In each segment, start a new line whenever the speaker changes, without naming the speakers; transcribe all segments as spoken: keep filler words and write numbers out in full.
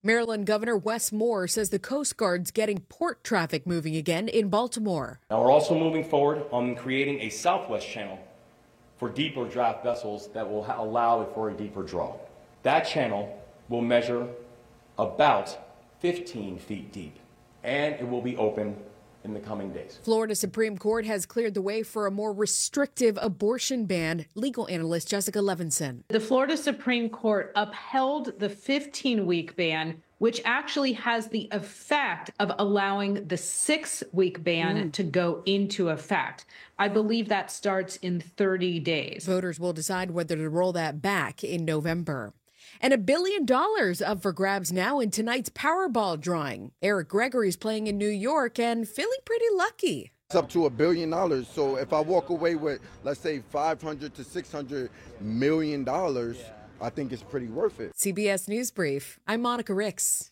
Maryland Governor Wes Moore says the Coast Guard's getting port traffic moving again in Baltimore.
Now we're also moving forward on creating a southwest channel for deeper draft vessels that will allow for a deeper draw. That channel will measure about fifteen feet deep, and it will be open in the coming days.
Florida Supreme Court has cleared the way for a more restrictive abortion ban. Legal analyst Jessica Levinson.
The Florida Supreme Court upheld the fifteen-week ban, which actually has the effect of allowing the six-week ban mm. to go into effect. I believe that starts in thirty days.
Voters will decide whether to roll that back in November. And a billion dollars up for grabs now in tonight's Powerball drawing. Eric Gregory's playing in New York and feeling pretty lucky.
It's up to a billion dollars. So if I walk away with, let's say, five hundred to six hundred million dollars, I think it's pretty worth it.
C B S News Brief. I'm Monica Ricks.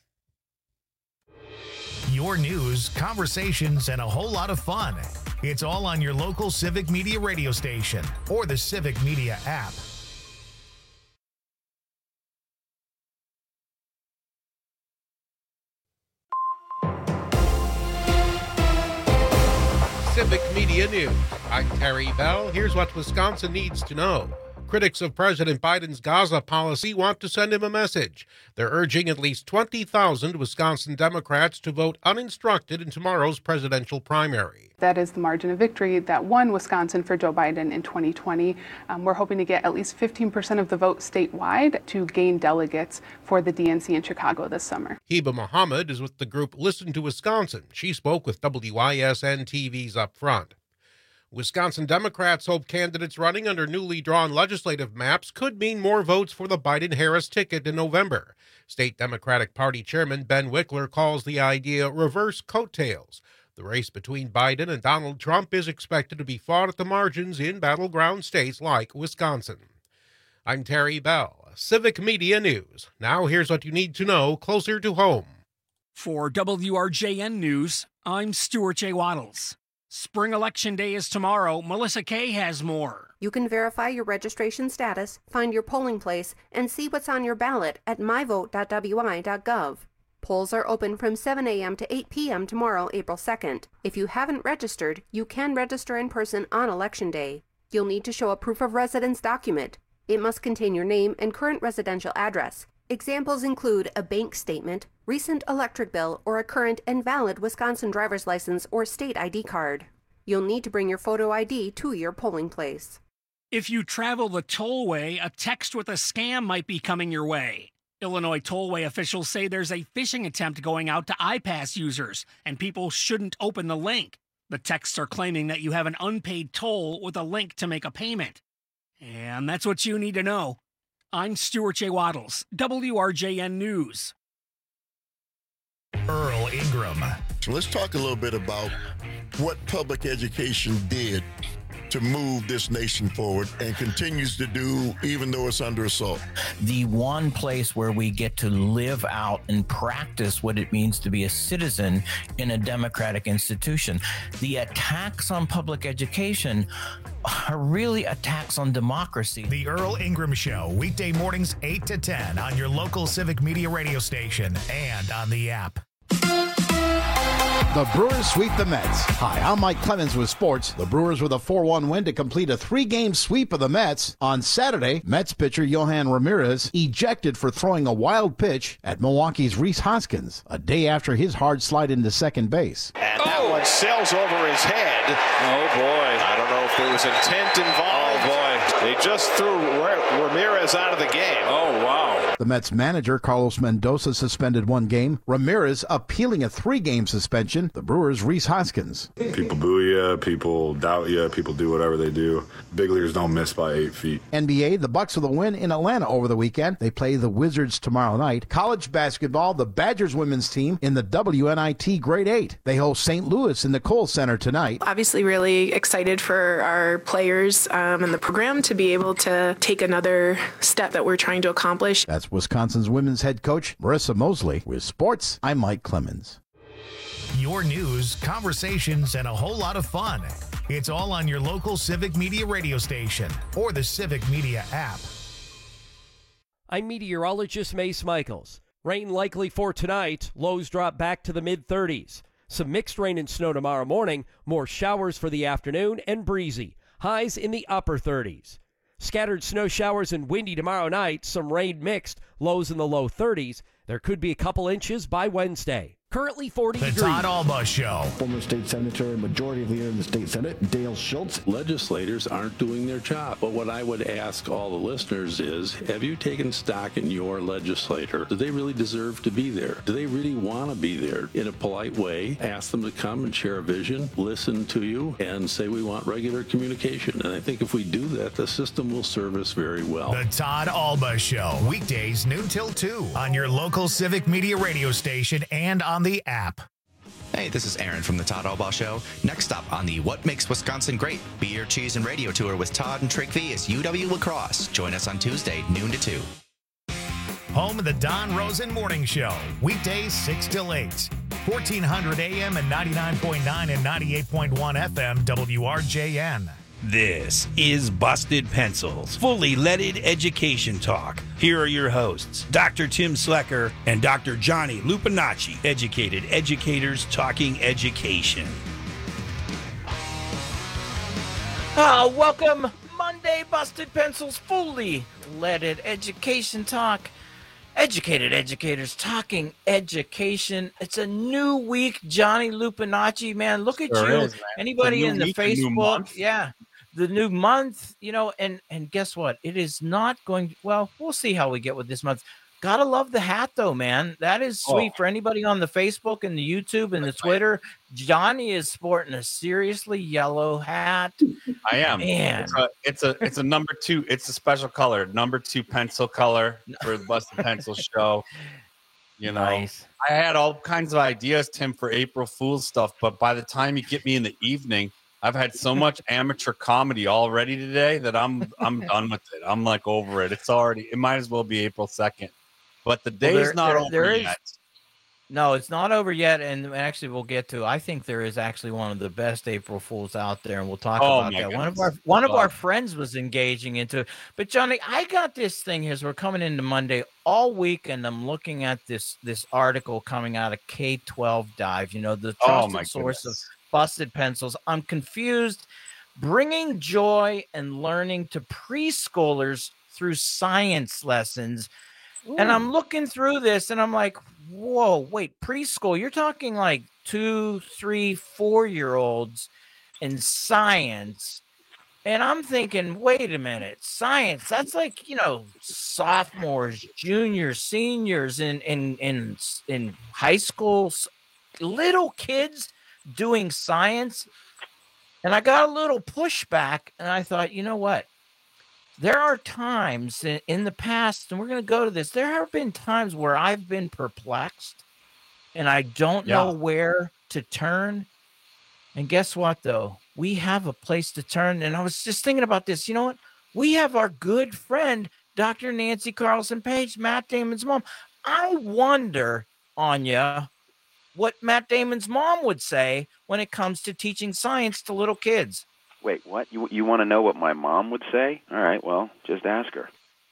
Your news, conversations, and a whole lot of fun. It's all on your local Civic Media radio station or the Civic Media app.
Civic Media News. I'm Terry Bell. Here's what Wisconsin needs to know. Critics of President Biden's Gaza policy want to send him a message. They're urging at least twenty thousand Wisconsin Democrats to vote uninstructed in tomorrow's presidential primary.
That is the margin of victory that won Wisconsin for Joe Biden in twenty twenty. Um, we're hoping to get at least fifteen percent of the vote statewide to gain delegates for the D N C in Chicago this summer.
Heba Mohammed is with the group Listen to Wisconsin. She spoke with W I S N T V's Up Front. Wisconsin Democrats hope candidates running under newly drawn legislative maps could mean more votes for the Biden-Harris ticket in November. State Democratic Party Chairman Ben Wickler calls the idea reverse coattails. The race between Biden and Donald Trump is expected to be fought at the margins in battleground states like Wisconsin. I'm Terry Bell, Civic Media News. Now here's what you need to know closer to home.
For W R J N News, I'm Stuart J. Waddles. Spring Election Day is tomorrow. Melissa Kay has more.
You can verify your registration status, find your polling place, and see what's on your ballot at my vote dot w i dot gov. Polls are open from seven a.m. to eight p.m. tomorrow, April second. If you haven't registered, you can register in person on Election Day. You'll need to show a proof of residence document. It must contain your name and current residential address. Examples include a bank statement, recent electric bill, or a current and valid Wisconsin driver's license or state I D card. You'll need to bring your photo I D to your polling place.
If you travel the tollway, a text with a scam might be coming your way. Illinois tollway officials say there's a phishing attempt going out to iPass users, and people shouldn't open the link. The texts are claiming that you have an unpaid toll with a link to make a payment. And that's what you need to know. I'm Stuart J. Waddles, W R J N News.
Earl Ingram.
So let's talk a little bit about what public education did to move this nation forward and continues to do even though it's under assault.
The one place where we get to live out and practice what it means to be a citizen in a democratic institution. The attacks on public education are really attacks on democracy.
The Earl Ingram Show, weekday mornings eight to ten on your local Civic Media radio station and on the app.
The Brewers sweep the Mets. Hi, I'm Mike Clemens with sports. The Brewers with a four one win to complete a three-game sweep of the Mets. On Saturday, Mets pitcher Yohan Ramirez ejected for throwing a wild pitch at Milwaukee's Rhys Hoskins, a day after his hard slide into second base.
And that oh. one sails over his head.
Oh, boy.
I don't know if there was intent involved.
Oh, boy.
They just threw Ramirez out of the game.
Oh, wow.
The Mets manager, Carlos Mendoza, suspended one game. Ramirez appealing a three-game suspension. The Brewers' Rhys Hoskins.
People boo you, people doubt you, people do whatever they do. Big leaguers don't miss by eight feet.
N B A, the Bucks with a win in Atlanta over the weekend. They play the Wizards tomorrow night. College basketball, the Badgers women's team in the W N I T Grade eight. They host Saint Louis in the Kohl Center tonight.
Obviously really excited for our players um, and the program to be able to take another step that we're trying to accomplish.
That's Wisconsin's women's head coach, Marissa Mosley. With sports, I'm Mike Clemens.
Your news, conversations, and a whole lot of fun. It's all on your local Civic Media radio station or the Civic Media app.
I'm meteorologist Mace Michaels.
Rain likely for tonight. Lows drop back to the mid-thirties. Some mixed rain and snow tomorrow morning. More showers for the afternoon and breezy. Highs in the upper thirties. Scattered snow showers and windy tomorrow night. Some rain mixed. Lows in the low thirties. There could be a couple inches by Wednesday. Currently forty
The
degrees.
Todd Alba Show.
Former state senator, majority leader in the state senate, Dale Schultz.
Legislators aren't doing their job. But what I would ask all the listeners is, have you taken stock in your legislator? Do they really deserve to be there? Do they really want to be there? In a polite way, ask them to come and share a vision, listen to you, and say we want regular communication. And I think if we do that, the system will serve us very well.
The Todd Alba Show. Weekdays noon till two on your local Civic Media radio station and on the app.
Hey, this is Aaron from the Todd Alba Show. Next up on the What Makes Wisconsin Great Beer, Cheese, and Radio Tour with Todd and Trick V is U W La Crosse. Join us on Tuesday, noon to two.
Home of the Don Rosen Morning Show. Weekdays six till eight. fourteen hundred A M and ninety-nine point nine and ninety-eight point one F M W R J N.
This is Busted Pencils, fully leaded education talk. Here are your hosts, Doctor Tim Slecker and Doctor Johnny Lupinacci, educated educators talking education.
Uh, welcome, Monday Busted Pencils, fully leaded education talk. Educated educators talking education. It's a new week, Johnny Lupinacci, man. Look at
Sure
you.
is, man.
Anybody
It's a
in
new
the
week, a new
Facebook?
month.
Yeah. The new month, you know, and and guess what? It is not going well, we'll see how we get with this month. Gotta love the hat though, man. That is sweet
Oh.
for anybody on the Facebook and the YouTube and the Twitter. Johnny is sporting a seriously yellow hat.
I am.
Man.
It's a, it's a it's a number two. It's a special color, number two pencil color for the Busted Pencil Show. You know,
Nice.
I had all kinds of ideas, Tim, for April Fool's stuff, but by the time you get me in the evening, I've had so much amateur comedy already today that I'm I'm done with it. I'm like over it. It's already. It might as well be April second, but the
Well,
day's
there-
not
there-
over
there is-
yet.
No, it's not over yet, and actually, we'll get to. I think there is actually one of the best April Fools out there, and we'll talk
Oh,
about
my
that. One of
goodness.
our one of
Oh.
our friends was engaging into it. But Johnny, I got this thing here. So we're coming into Monday all week, and I'm looking at this this article coming out of K twelve Dive. You know, the
Oh,
trusted
my
source
goodness.
of busted pencils. I'm confused. Bringing joy and learning to preschoolers through science lessons. And I'm looking through this and I'm like, whoa, wait, preschool. You're talking like two, three, four year olds in science. And I'm thinking, wait a minute, science, that's like, you know, sophomores, juniors, seniors in in in, in high school, s- little kids doing science. And I got a little pushback and I thought, you know what? There are times in, in the past, and we're going to go to this. There have been times where I've been perplexed and I don't know
Yeah.
where to turn. And guess what, though? We have a place to turn. And I was just thinking about this. You know what? We have our good friend, Doctor Nancy Carlson Page, Matt Damon's mom. I wonder, Anya, what Matt Damon's mom would say when it comes to teaching science to little kids.
Wait, what? You you want to know what my mom would say? All right, well, just ask her.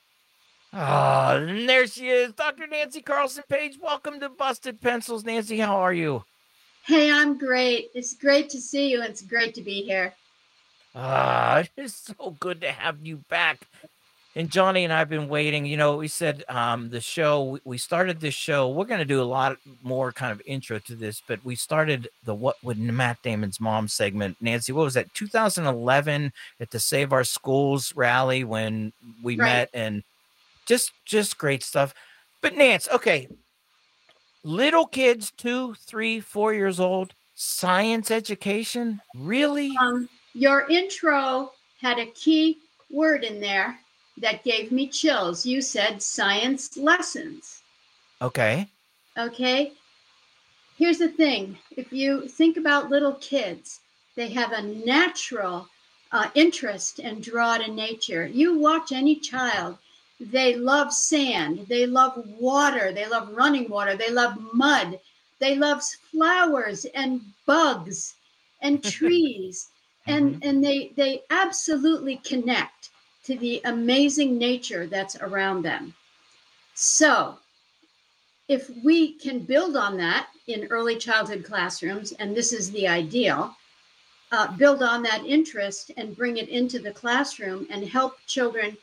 Ah, and there she is, Doctor Nancy Carlson Page. Welcome to Busted Pencils. Nancy, how are you?
Hey, I'm great. It's great to see you. It's great to be here.
Ah, it's so good to have you back. And Johnny and I have been waiting. You know, we said um, the show, we- we started this show. We're going to do a lot more kind of intro to this, but we started the What Would Matt Damon's Mom segment. Nancy, what was that? two thousand eleven at the Save Our Schools rally when we
Right.
met, and just just great stuff. But Nance, okay, little kids, two, three, four years old, science education, really?
Um, your intro had a key word in there that gave me chills. You said science lessons.
Okay.
Okay. Here's the thing. If you think about little kids, they have a natural uh, interest and draw to nature. You watch any child, they love sand, they love water, they love running water, they love mud, they love flowers and bugs and trees, and and they they absolutely connect to the amazing nature that's around them. So if we can build on that in early childhood classrooms, and this is the ideal, uh, build on that interest and bring it into the classroom and help children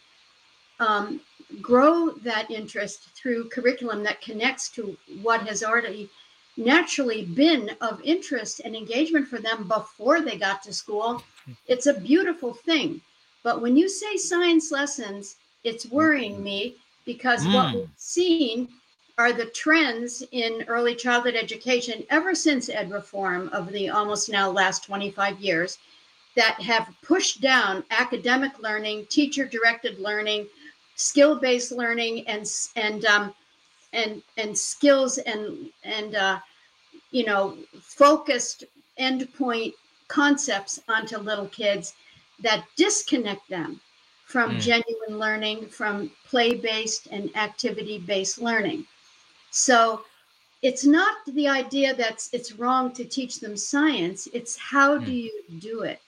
um, grow that interest through curriculum that connects to what has already naturally been of interest and engagement for them before they got to school. It's a beautiful thing. But when you say science lessons, it's worrying me because mm. what we've seen are the trends in early childhood education ever since ed reform of the almost now last twenty-five years that have pushed down academic learning, teacher-directed learning, skill-based learning, and and um, and and skills and and uh, you know focused endpoint concepts onto little kids that disconnect them from mm. genuine learning, from play-based and activity-based learning. So it's not the idea that it's wrong to teach them science. It's how mm. do you do it?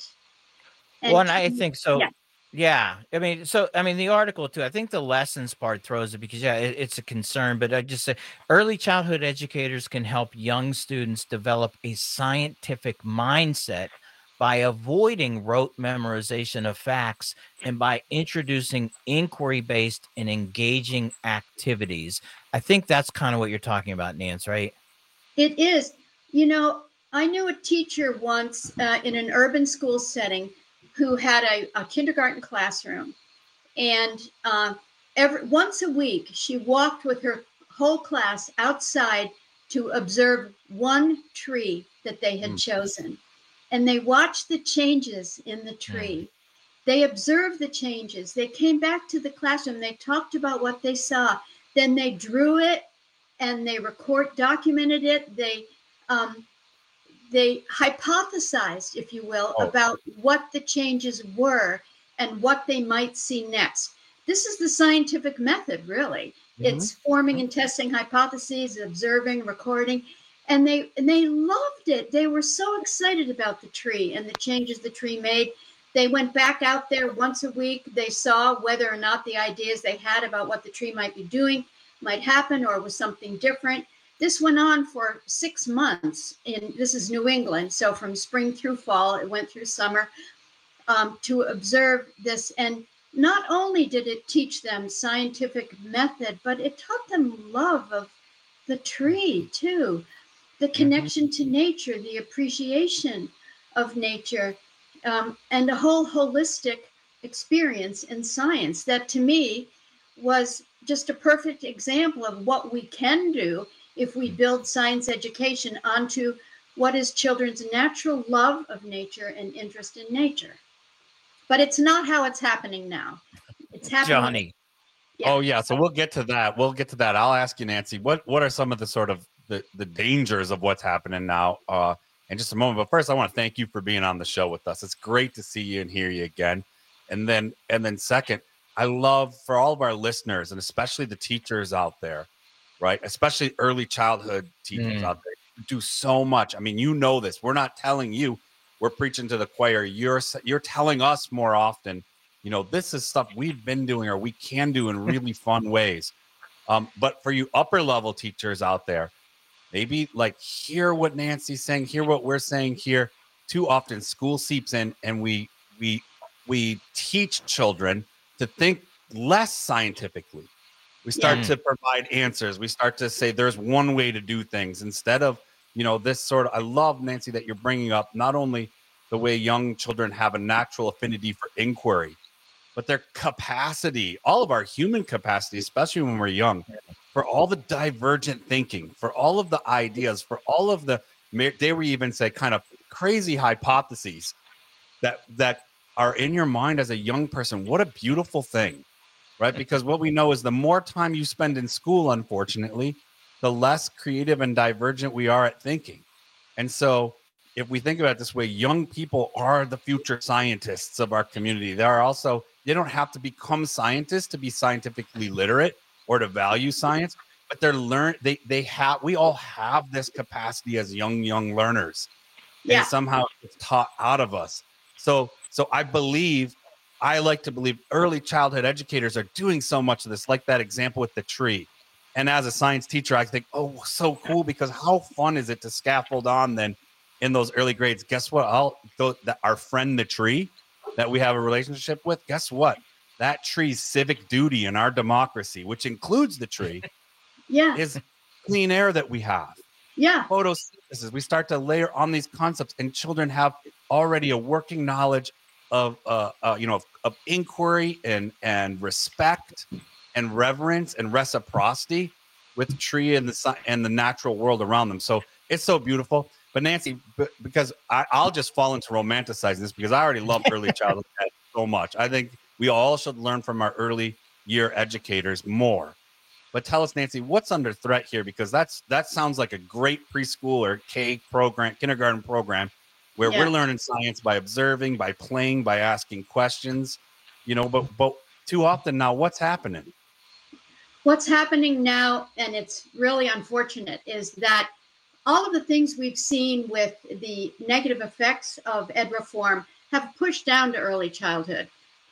And well, and I think so.
Yeah.
Yeah. I mean, so, I mean, the article too, I think the lessons part throws it because, yeah, it, it's a concern, but I just say early childhood educators can help young students develop a scientific mindset by avoiding rote memorization of facts and by introducing inquiry-based and engaging activities. I think that's kind of what you're talking about, Nance, right?
It is. You know, I knew a teacher once uh, in an urban school setting who had a, a kindergarten classroom. And uh, every once a week, she walked with her whole class outside to observe one tree that they had mm. chosen. And they watched the changes in the tree. Mm. They observed the changes. They came back to the classroom. They talked about what they saw. Then they drew it and they record, documented it. They um, they hypothesized, if you will, oh. about what the changes were and what they might see next. This is the scientific method, really. Mm-hmm. It's forming and testing hypotheses, observing, recording. And they and they loved it. They were so excited about the tree and the changes the tree made. They went back out there once a week. They saw whether or not the ideas they had about what the tree might be doing might happen or was something different. This went on for six months. In this is New England, so from spring through fall, it went through summer um, to observe this. And not only did it teach them scientific method, but it taught them love of the tree too. The connection to nature, the appreciation of nature, um, and a whole holistic experience in science that to me was just a perfect example of what we can do if we build science education onto what is children's natural love of nature and interest in nature. But it's not how it's happening now. It's happening.
Johnny.
Yeah.
Oh, yeah. So we'll get to that. We'll get to that. I'll ask you, Nancy, what, what are some of the sort of The, the dangers of what's happening now uh, in just a moment. But first, I want to thank you for being on the show with us. It's great to see you and hear you again. And then, and then second, I love for all of our listeners and especially the teachers out there, right? Especially early childhood teachers mm. out there who do so much. I mean, you know this. We're not telling you. We're preaching to the choir. You're you're telling us more often, you know, this is stuff we've been doing or we can do in really fun ways. Um, but for you upper level teachers out there, maybe like hear what Nancy's saying, hear what we're saying here. Too often school seeps in and we we we teach children to think less scientifically. We start yeah. to provide answers. We start to say there's one way to do things instead of, you know, this sort of, I love, Nancy, that you're bringing up not only the way young children have a natural affinity for inquiry, but their capacity, all of our human capacity, especially when we're young, for all the divergent thinking, for all of the ideas, for all of the, they were even say kind of crazy hypotheses that that are in your mind as a young person. What a beautiful thing, right? Because what we know is the more time you spend in school, unfortunately, the less creative and divergent we are at thinking. And so if we think about it this way, young people are the future scientists of our community. They are also, they don't have to become scientists to be scientifically literate or to value science, but they're learn they they have we all have this capacity as young young learners. Yeah. And somehow it's taught out of us. So so I believe I like to believe early childhood educators are doing so much of this, like that example with the tree. And as a science teacher, I think, oh, so cool, because how fun is it to scaffold on then in those early grades? Guess what? I'll, th- that our friend, the tree that we have a relationship with, guess what? That tree's civic duty in our democracy, which includes the tree,
yeah,
is clean air that we have.
Yeah.
Photosynthesis. We start to layer on these concepts, and children have already a working knowledge of, uh, uh, you know, of, of inquiry and, and respect and reverence and reciprocity with the tree and the and the natural world around them. So it's so beautiful. But Nancy, b- because I, I'll just fall into romanticizing this, because I already love early childhood so much. I think we all should learn from our early year educators more. But tell us, Nancy, what's under threat here? Because that's that sounds like a great preschool or K program, kindergarten program, where
Yeah.
we're learning science by observing, by playing, by asking questions. You know, but but too often now, what's happening?
What's happening now, and it's really unfortunate, is that all of the things we've seen with the negative effects of ed reform have pushed down to early childhood,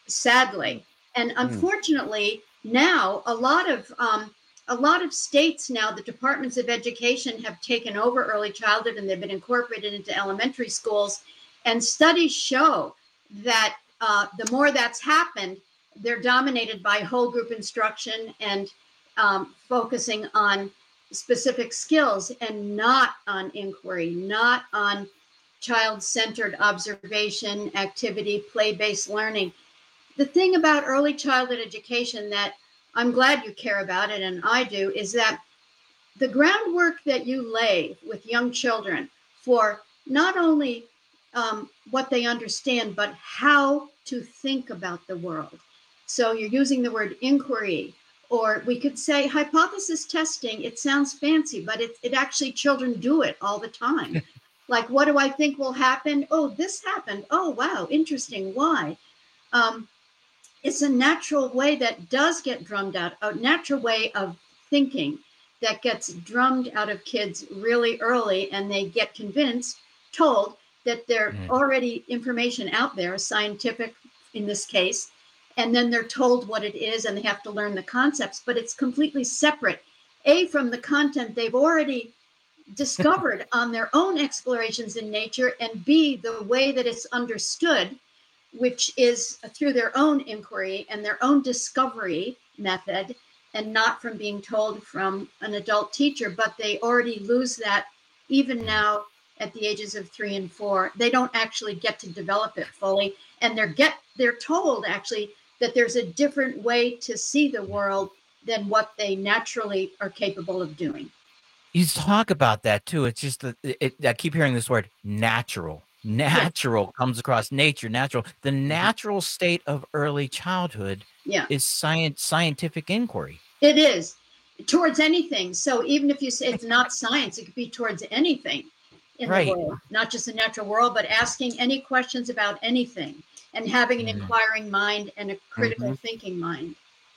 sadly. And unfortunately, now a lot of um, a lot of states now, the departments of education have taken over early childhood, and they've been incorporated into elementary schools. And studies show that uh, the more that's happened, they're dominated by whole group instruction and um, focusing on specific skills and not on inquiry, not on child-centered observation, activity, play-based learning. The thing about early childhood education that I'm glad you care about it, and I do, is that the groundwork that you lay with young children for not only um, what they understand, but how to think about the world. So you're using the word inquiry, or we could say hypothesis testing. It sounds fancy, but it, it actually, children do it all the time. Like, what do I think will happen? Oh, this happened. Oh, wow, interesting. Why? Um, it's a natural way that does get drummed out, a natural way of thinking that gets drummed out of kids really early, and they get convinced, told that there's mm. already information out there, scientific in this case, and then they're told what it is, and they have to learn the concepts, but it's completely separate, A, from the content they've already discovered on their own explorations in nature, and B, the way that it's understood, which is through their own inquiry and their own discovery method, and not from being told from an adult teacher. But they already lose that even now at the ages of three and four. They don't actually get to develop it fully, and they're get they're told actually that there's a different way to see the world than what they naturally are capable of doing.
You talk about that too. It's just that it, I keep hearing this word natural. Natural yeah. comes across nature, natural. The natural state of early childhood
yeah.
is science, scientific inquiry.
It is towards anything. So even if you say it's not science, it could be towards anything in
right.
the world, not just the natural world, but asking any questions about anything and having an mm-hmm. inquiring mind and a critical mm-hmm. thinking mind.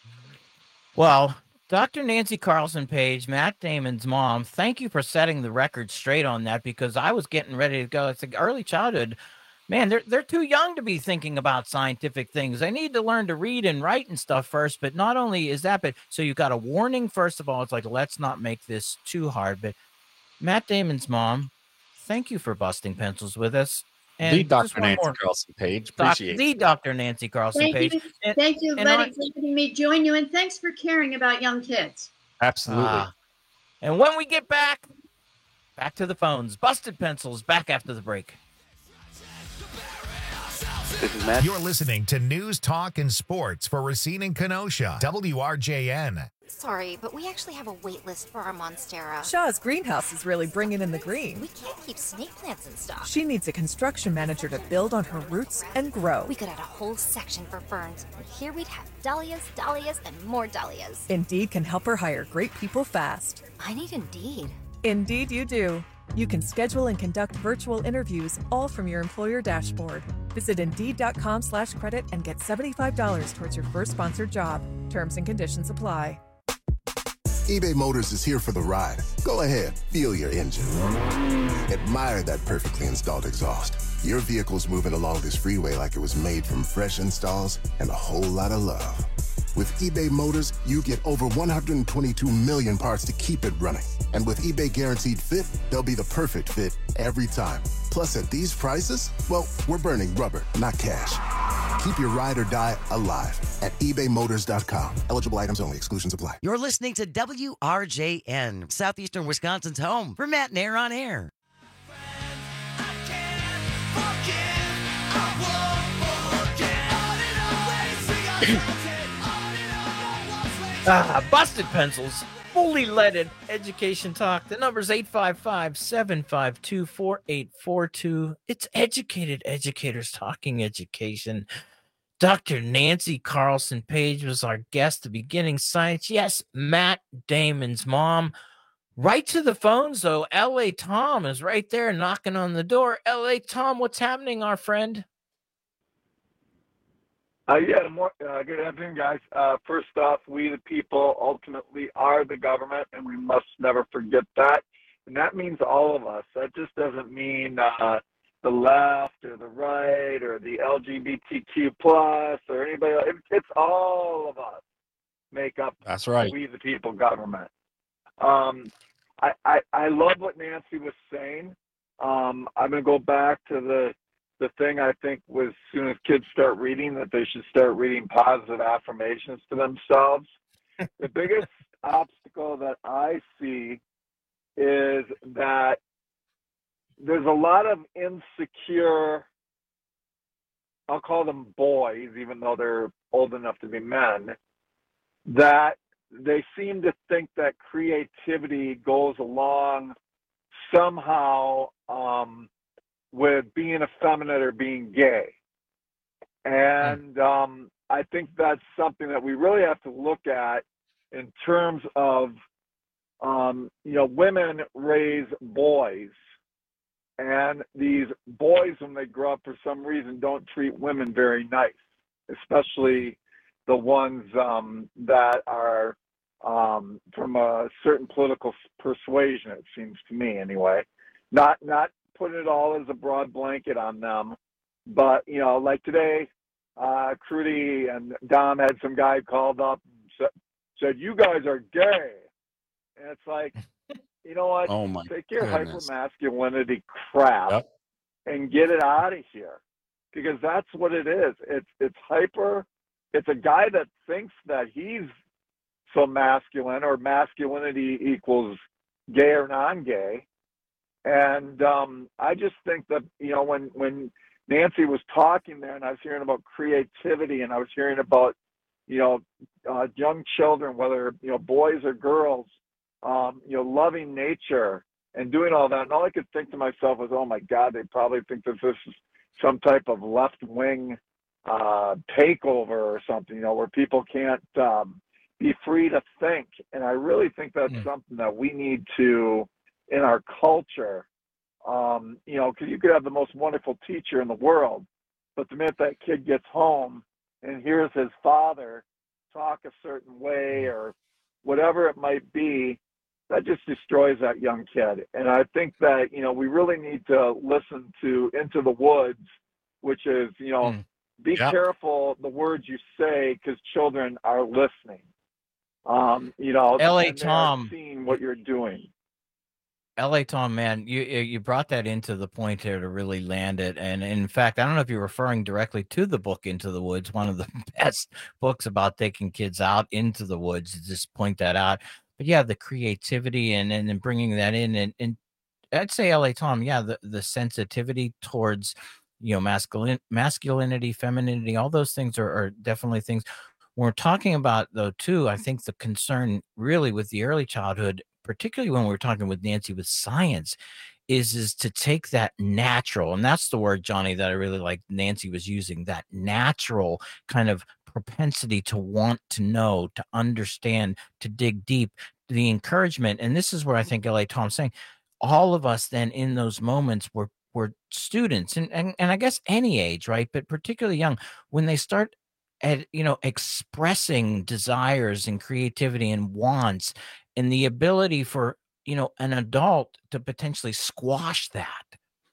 Well, Doctor Nancy Carlson Page, Matt Damon's mom, thank you for setting the record straight on that, because I was getting ready to go. It's like early childhood. Man, they're they're too young to be thinking about scientific things. They need to learn to read and write and stuff first. But not only is that, but so you got a warning, first of all. It's like, let's not make this too hard. But Matt Damon's mom, thank you for busting pencils with us. And
the Doctor Nancy more. Carlson Page. Appreciate
Doc, the Doctor Nancy Carlson
Thank
Page.
You.
And,
Thank you
and
letting,
on,
letting me join you, and thanks for caring about young kids.
Absolutely.
Uh, and when we get back, back to the phones. Busted Pencils, back after the break.
This is Matt.
You're listening to News, Talk, and Sports for Racine and Kenosha. W R J N.
Sorry, but we actually have a wait list for our Monstera.
Shaw's greenhouse is really bringing in the green.
We can't keep snake plants in stock.
She needs a construction manager to build on her roots and grow.
We could add a whole section for ferns, and here we'd have dahlias, dahlias, and more dahlias.
Indeed can help her hire great people fast.
I need Indeed.
Indeed you do. You can schedule and conduct virtual interviews all from your employer dashboard. Visit Indeed.com slash credit and get seventy-five dollars towards your first sponsored job. Terms and conditions apply.
eBay Motors is here for the ride. Go ahead, feel your engine. Admire that perfectly installed exhaust. Your vehicle's moving along this freeway like it was made from fresh installs and a whole lot of love. With eBay Motors, you get over one hundred twenty-two million parts to keep it running. And with eBay Guaranteed Fit, they'll be the perfect fit every time. Plus, at these prices, well, we're burning rubber, not cash. Keep your ride or die alive at ebay motors dot com. Eligible items only. Exclusions apply.
You're listening to W R J N, Southeastern Wisconsin's home for Matt Nair on air.
Ah, Busted Pencils, fully leaded education talk. The number's eight five five, seven five two, four eight four two. It's Educated Educators Talking Education. Doctor Nancy Carlson Page was our guest, the beginning science. Yes, Matt Damon's mom. Right to the phones, though. L A Tom is right there knocking on the door. L A Tom, what's happening, our friend?
Uh, yeah, more, uh, good afternoon, guys. Uh, first off, we the people ultimately are the government, and we must never forget that. And that means all of us. That just doesn't mean uh, the left or the right or the L G B T Q plus or anybody else. It, it's all of us make up
That's right.
we the people government. Um, I, I, I love what Nancy was saying. Um, I'm going to go back to the The thing I think was, as soon as kids start reading, that they should start reading positive affirmations to themselves. The biggest obstacle that I see is that there's a lot of insecure, I'll call them boys, even though they're old enough to be men, that they seem to think that creativity goes along somehow um, with being effeminate or being gay. And um, I think that's something that we really have to look at in terms of, um, you know, women raise boys. And these boys, when they grow up, for some reason, don't treat women very nice, especially the ones um, that are um, from a certain political persuasion, it seems to me anyway. Not, not putting it all as a broad blanket on them, but, you know, like today, uh, Crudy and Dom had some guy called up and said, said, you guys are gay. And it's like, you know what?
Oh my
Take your
goodness.
hypermasculinity crap
Yep.
and get it out of here, because that's what it is. It's it's hyper. It's a guy that thinks that he's so masculine, or masculinity equals gay or non-gay. And um, I just think that, you know, when when Nancy was talking there, and I was hearing about creativity, and I was hearing about, you know, uh, young children, whether, you know, boys or girls, um, you know, loving nature and doing all that. And all I could think to myself was, oh my God, they probably think that this is some type of left-wing uh, takeover or something, you know, where people can't um, be free to think. And I really think that's mm. something that we need to, in our culture, um, you know, because you could have the most wonderful teacher in the world, but the minute that kid gets home and hears his father talk a certain way or whatever it might be, that just destroys that young kid. And I think that, you know, we really need to listen to Into the Woods, which is, you know, mm. be yep. careful the words you say, because children are listening. Um, you know,
L A Tom,
seeing what you're doing.
L A Tom, man, you you brought that into the point here to really land it. And in fact, I don't know if you're referring directly to the book Into the Woods, one of the best books about taking kids out into the woods, to just point that out. But yeah, the creativity and and, and bringing that in, and, and I'd say, L A Tom, yeah, the, the sensitivity towards, you know, masculine masculinity, femininity, all those things are, are definitely things when we're talking about, though, too. I think the concern really with the early childhood, particularly when we're talking with Nancy with science, is is to take that natural, and that's the word, Johnny, that I really like Nancy was using, that natural kind of propensity to want to know, to understand, to dig deep, the encouragement. And this is where I think L A Tom's saying, all of us then in those moments were were students, and, and and I guess any age, right? But particularly young, when they start at, you know, expressing desires and creativity and wants, and the ability for, you know, an adult to potentially squash that,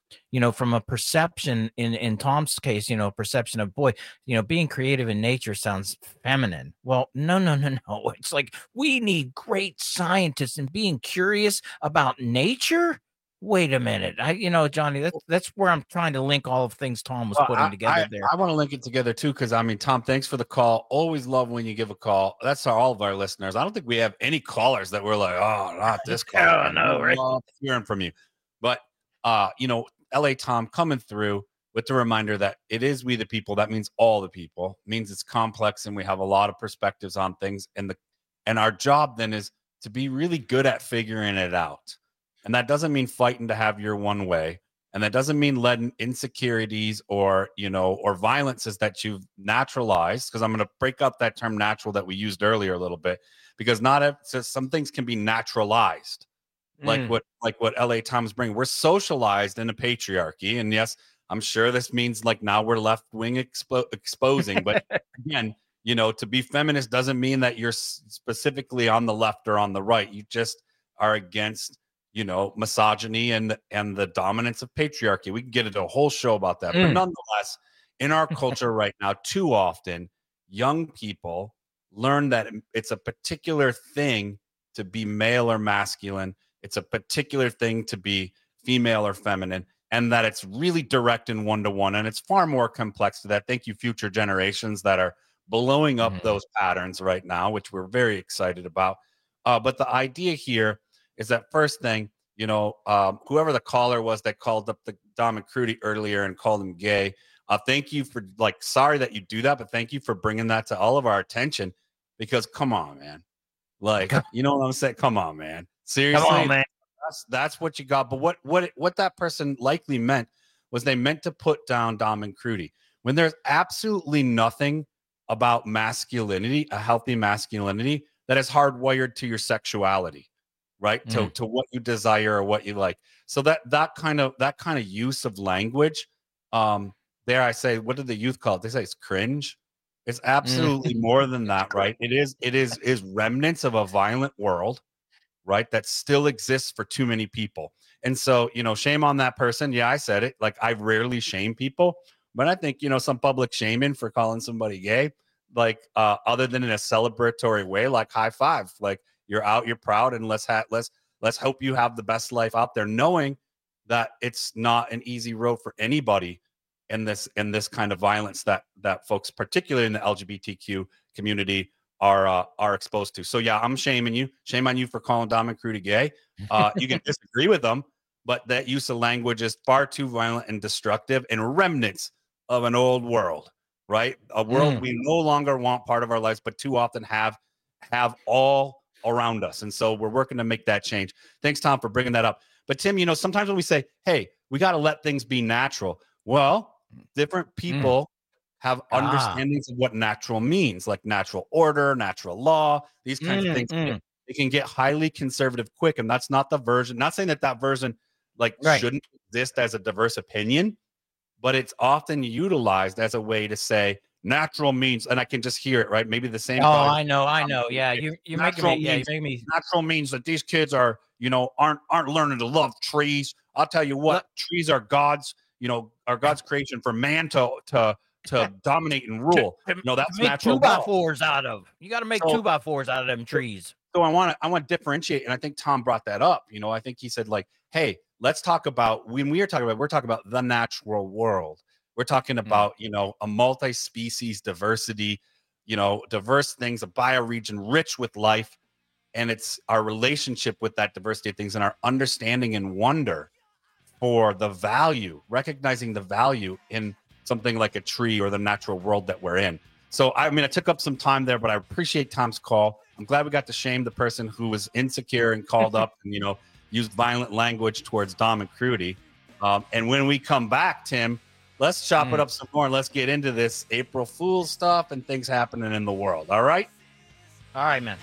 you know, from a perception in, in Tom's case, you know, perception of boy, you know, being creative in nature sounds feminine. Well, no, no, no, no. It's like we need great scientists and being curious about nature. Wait a minute. I, you know, Johnny, that's, that's where I'm trying to link all of things Tom was
Well,
putting
I,
together
I,
there.
I want to link it together too, because I mean, Tom, thanks for the call. Always love when you give a call. That's our, all of our listeners. I don't think we have any callers that we're like, oh, not this call.
Oh, no, right?
Love hearing from you. But, uh, you know, L A Tom coming through with the reminder that it is we the people. That means all the people. It means it's complex and we have a lot of perspectives on things. And the and our job then is to be really good at figuring it out. And that doesn't mean fighting to have your one way. And that doesn't mean letting insecurities or, you know, or violences that you've naturalized, because I'm going to break up that term natural that we used earlier a little bit, because not every, so some things can be naturalized, like
Mm.
what like what L A Times bring. We're socialized in a patriarchy. And yes, I'm sure this means like now we're left wing expo- exposing. But again, you know, to be feminist doesn't mean that you're s- specifically on the left or on the right. You just are against, you know, misogyny and and the dominance of patriarchy. We can get into a whole show about that.
Mm.
But nonetheless, in our culture right now, too often, young people learn that it's a particular thing to be male or masculine. It's a particular thing to be female or feminine, and that it's really direct and one-to-one. And it's far more complex to that. Thank you, future generations that are blowing up
Mhm.
those patterns right now, which we're very excited about. Uh, but the idea here is that first thing, you know, um, whoever the caller was that called up the Dom and Crudy earlier and called him gay, uh, thank you for, like, sorry that you do that, but thank you for bringing that to all of our attention, because come on, man. Like, you know what I'm saying? Come on, man. Seriously.
Come on, man.
That's, that's what you got. But what, what, what that person likely meant was they meant to put down Dom and Crudy when there's absolutely nothing about masculinity, a healthy masculinity, that is hardwired to your sexuality. Right. Mm. To, to what you desire or what you like. So that, that kind of, that kind of use of language, um, there I say, what did the youth call it? They say it's cringe. It's absolutely mm. more than that, right? It is, it is, is remnants of a violent world, right? That still exists for too many people. And so, you know, shame on that person. Yeah, I said it. Like, I rarely shame people, but I think, you know, some public shaming for calling somebody gay, like, uh, other than in a celebratory way, like high five, like, you're out, you're proud, and let's ha- let's let's hope you have the best life out there, knowing that it's not an easy road for anybody in this in this kind of violence that that folks, particularly in the L G B T Q community, are uh, are exposed to. So yeah, I'm shaming you. Shame on you for calling Dom and Crudy gay. Uh, you can disagree with them, but that use of language is far too violent and destructive, and remnants of an old world, right? A world mm. we no longer want part of our lives, but too often have have all around us. And so we're working to make that change. Thanks, Tom, for bringing that up. But Tim, you know, sometimes when we say, hey, we got to let things be natural. Well, different people mm. have ah. understandings of what natural means, like natural order, natural law, these kinds mm, of things. Mm. It can get highly conservative quick. And that's not the version, not saying that that version like right. shouldn't exist as a diverse opinion, but it's often utilized as a way to say, natural means, and I can just hear it, right? Maybe the same.
Oh, I know, I know. Yeah, you you making me. Yeah, you make me.
Natural means that these kids are, you know, aren't aren't learning to love trees. I'll tell you what, Look. trees are God's, you know, are God's creation for man to to to dominate and rule.
To, to,
no, that's
to make
natural.
Two by fours out of. You got to make
so,
two by fours out of them trees.
So I want to I want to differentiate, and I think Tom brought that up. You know, I think he said like, hey, let's talk about when we are talking about we're talking about the natural world. We're talking about, you know, a multi-species diversity, you know, diverse things, a bioregion rich with life. And it's our relationship with that diversity of things and our understanding and wonder for the value, recognizing the value in something like a tree or the natural world that we're in. So, I mean, I took up some time there, but I appreciate Tom's call. I'm glad we got to shame the person who was insecure and called up and, you know, used violent language towards Dom and Crudy. Um, and when we come back, Tim, let's chop mm. it up some more and let's get into this April Fool's stuff and things happening in the world. All right?
All right, man.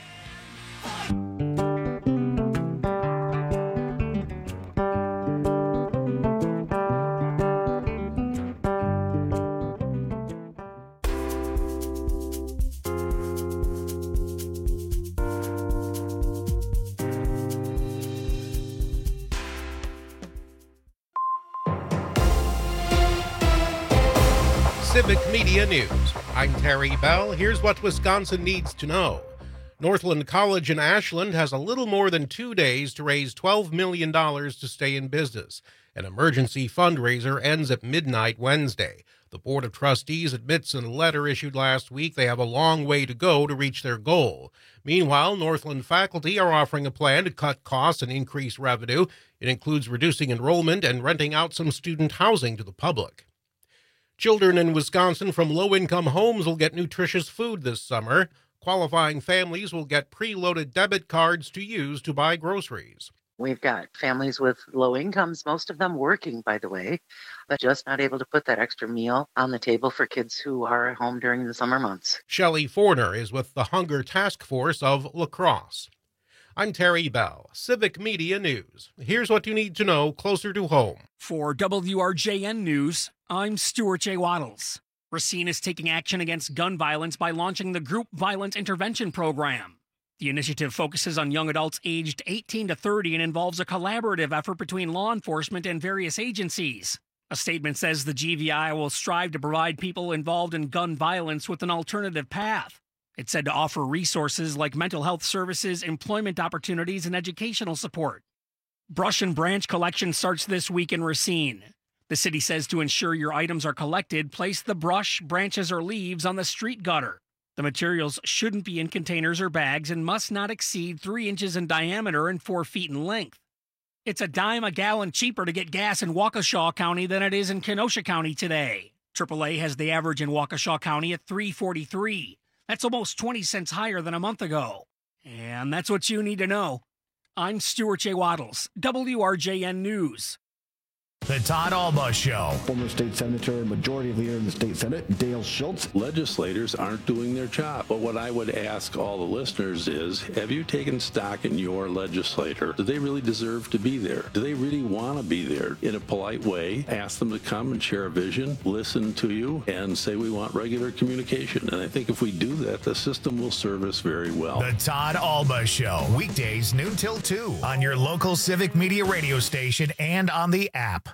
Civic Media News. I'm Terry Bell. Here's what Wisconsin needs to know. Northland College in Ashland has a little more than two days to raise twelve million dollars to stay in business. An emergency fundraiser ends at midnight Wednesday. The Board of Trustees admits in a letter issued last week they have a long way to go to reach their goal. Meanwhile, Northland faculty are offering a plan to cut costs and increase revenue. It includes reducing enrollment and renting out some student housing to the public. Children in Wisconsin from low-income homes will get nutritious food this summer. Qualifying families will get preloaded debit cards to use to buy groceries.
We've got families with low incomes, most of them working, by the way, but just not able to put that extra meal on the table for kids who are at home during the summer months.
Shelley Forner is with the Hunger Task Force of La Crosse. I'm Terry Bell, Civic Media News. Here's what you need to know closer to home.
For W R J N News, I'm Stuart J. Waddles. Racine is taking action against gun violence by launching the Group Violence Intervention Program. The initiative focuses on young adults aged eighteen to thirty and involves a collaborative effort between law enforcement and various agencies. A statement says the G V I will strive to provide people involved in gun violence with an alternative path. It's said to offer resources like mental health services, employment opportunities, and educational support. Brush and branch collection starts this week in Racine. The city says to ensure your items are collected, place the brush, branches, or leaves on the street gutter. The materials shouldn't be in containers or bags and must not exceed three inches in diameter and four feet in length. It's a dime a gallon cheaper to get gas in Waukesha County than it is in Kenosha County today. triple A has the average in Waukesha County at three forty-three. That's almost twenty cents higher than a month ago. And that's what you need to know. I'm Stuart J. Waddles, W R J N News.
The Todd Alba Show.
Former state senator and majority leader in the state senate, Dale Schultz.
Legislators aren't doing their job. But what I would ask all the listeners is, have you taken stock in your legislator? Do they really deserve to be there? Do they really want to be there? In a polite way, ask them to come and share a vision, listen to you, and say we want regular communication. And I think if we do that, the system will serve us very well.
The Todd Alba Show. Weekdays noon till two on your local Civic Media radio station and on the app.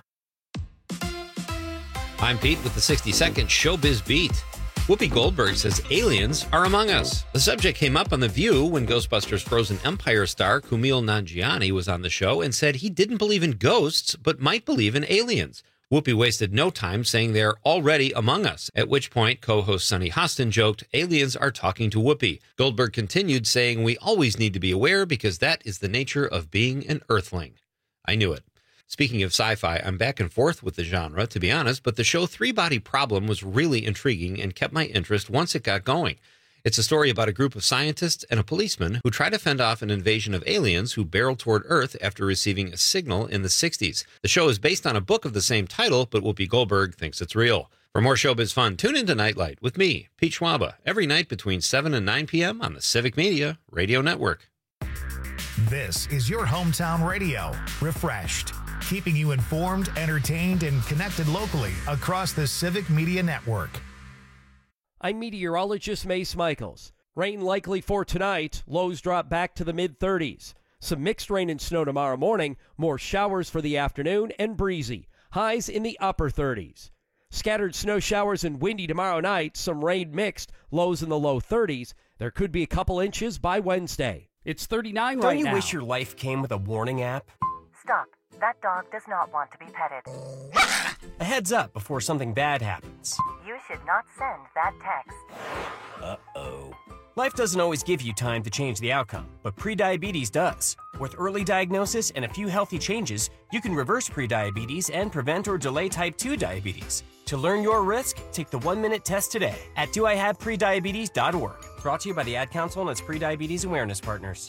I'm Pete with the sixty second Showbiz Beat. Whoopi Goldberg says aliens are among us. The subject came up on The View when Ghostbusters Frozen Empire star Kumail Nanjiani was on the show and said he didn't believe in ghosts, but might believe in aliens. Whoopi wasted no time saying they're already among us, at which point co-host Sunny Hostin joked, aliens are talking to Whoopi. Goldberg continued saying we always need to be aware because that is the nature of being an earthling. I knew it. Speaking of sci-fi, I'm back and forth with the genre, to be honest, but the show Three Body Problem was really intriguing and kept my interest once it got going. It's a story about a group of scientists and a policeman who try to fend off an invasion of aliens who barrel toward Earth after receiving a signal in the sixties. The show is based on a book of the same title, but Whoopi Goldberg thinks it's real. For more showbiz fun, tune into Nightlight with me, Pete Schwaba, every night between seven and nine p.m. on the Civic Media Radio Network.
This is your hometown radio, refreshed, keeping you informed, entertained, and connected locally across the Civic Media Network.
I'm meteorologist Mace Michaels. Rain likely for tonight. Lows drop back to the mid thirties. Some mixed rain and snow tomorrow morning. More showers for the afternoon and breezy. Highs in the upper thirties. Scattered snow showers and windy tomorrow night. Some rain mixed. Lows in the low thirties. There could be a couple inches by Wednesday. It's thirty-nine
Don't
right
you
now.
wish your life came with a warning app?
Stop. That dog does not want to be petted.
A heads up before something bad happens.
You should not send that text.
Uh-oh. Life doesn't always give you time to change the outcome, but prediabetes does. With early diagnosis and a few healthy changes, you can reverse prediabetes and prevent or delay type two diabetes. To learn your risk, take the one-minute test today at do I have prediabetes dot org. Brought to you by the Ad Council and its prediabetes awareness partners.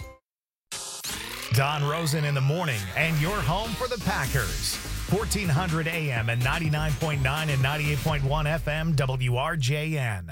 Don Rosen in the morning and your home for the Packers. fourteen hundred A M and ninety-nine point nine and ninety-eight point one F M W R J N.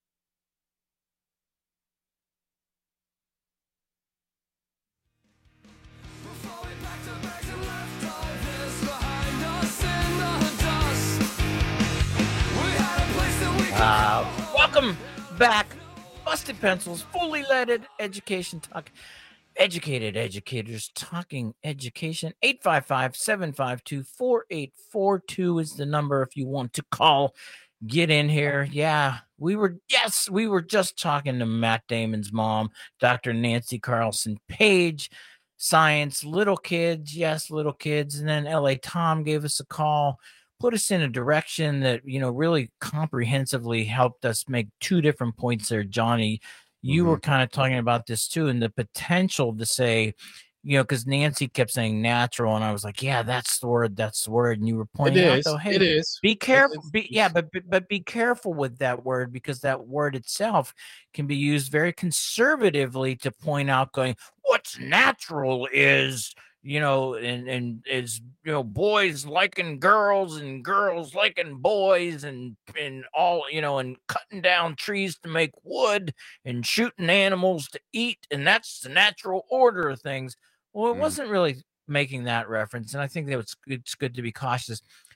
Uh, welcome back. Busted Pencils, fully leaded education talk. Educated educators talking education. eight five five, seven five two, four eight four two is the number if you want to call. get in here. Yeah, we were, yes, we were just talking to Matt Damon's mom, Doctor Nancy Carlson Page. Science, little kids, yes, little kids. And then L A Tom gave us a call, put us in a direction that, you know, really comprehensively helped us make two different points there. Johnny, you mm-hmm. were kind of talking about this too, and the potential to say, you know, because Nancy kept saying natural, and I was like, yeah, that's the word, that's the word. And you were pointing
it
out,
is,
though, hey,
it is.
be careful.
It is.
Be, yeah, but, but but be careful with that word, because that word itself can be used very conservatively to point out, going, what's natural is, you know, and and is, you know, boys liking girls and girls liking boys, and and all, you know, and cutting down trees to make wood and shooting animals to eat, and that's the natural order of things. Well, it mm. wasn't really making that reference, and I think that it's it's good to be cautious.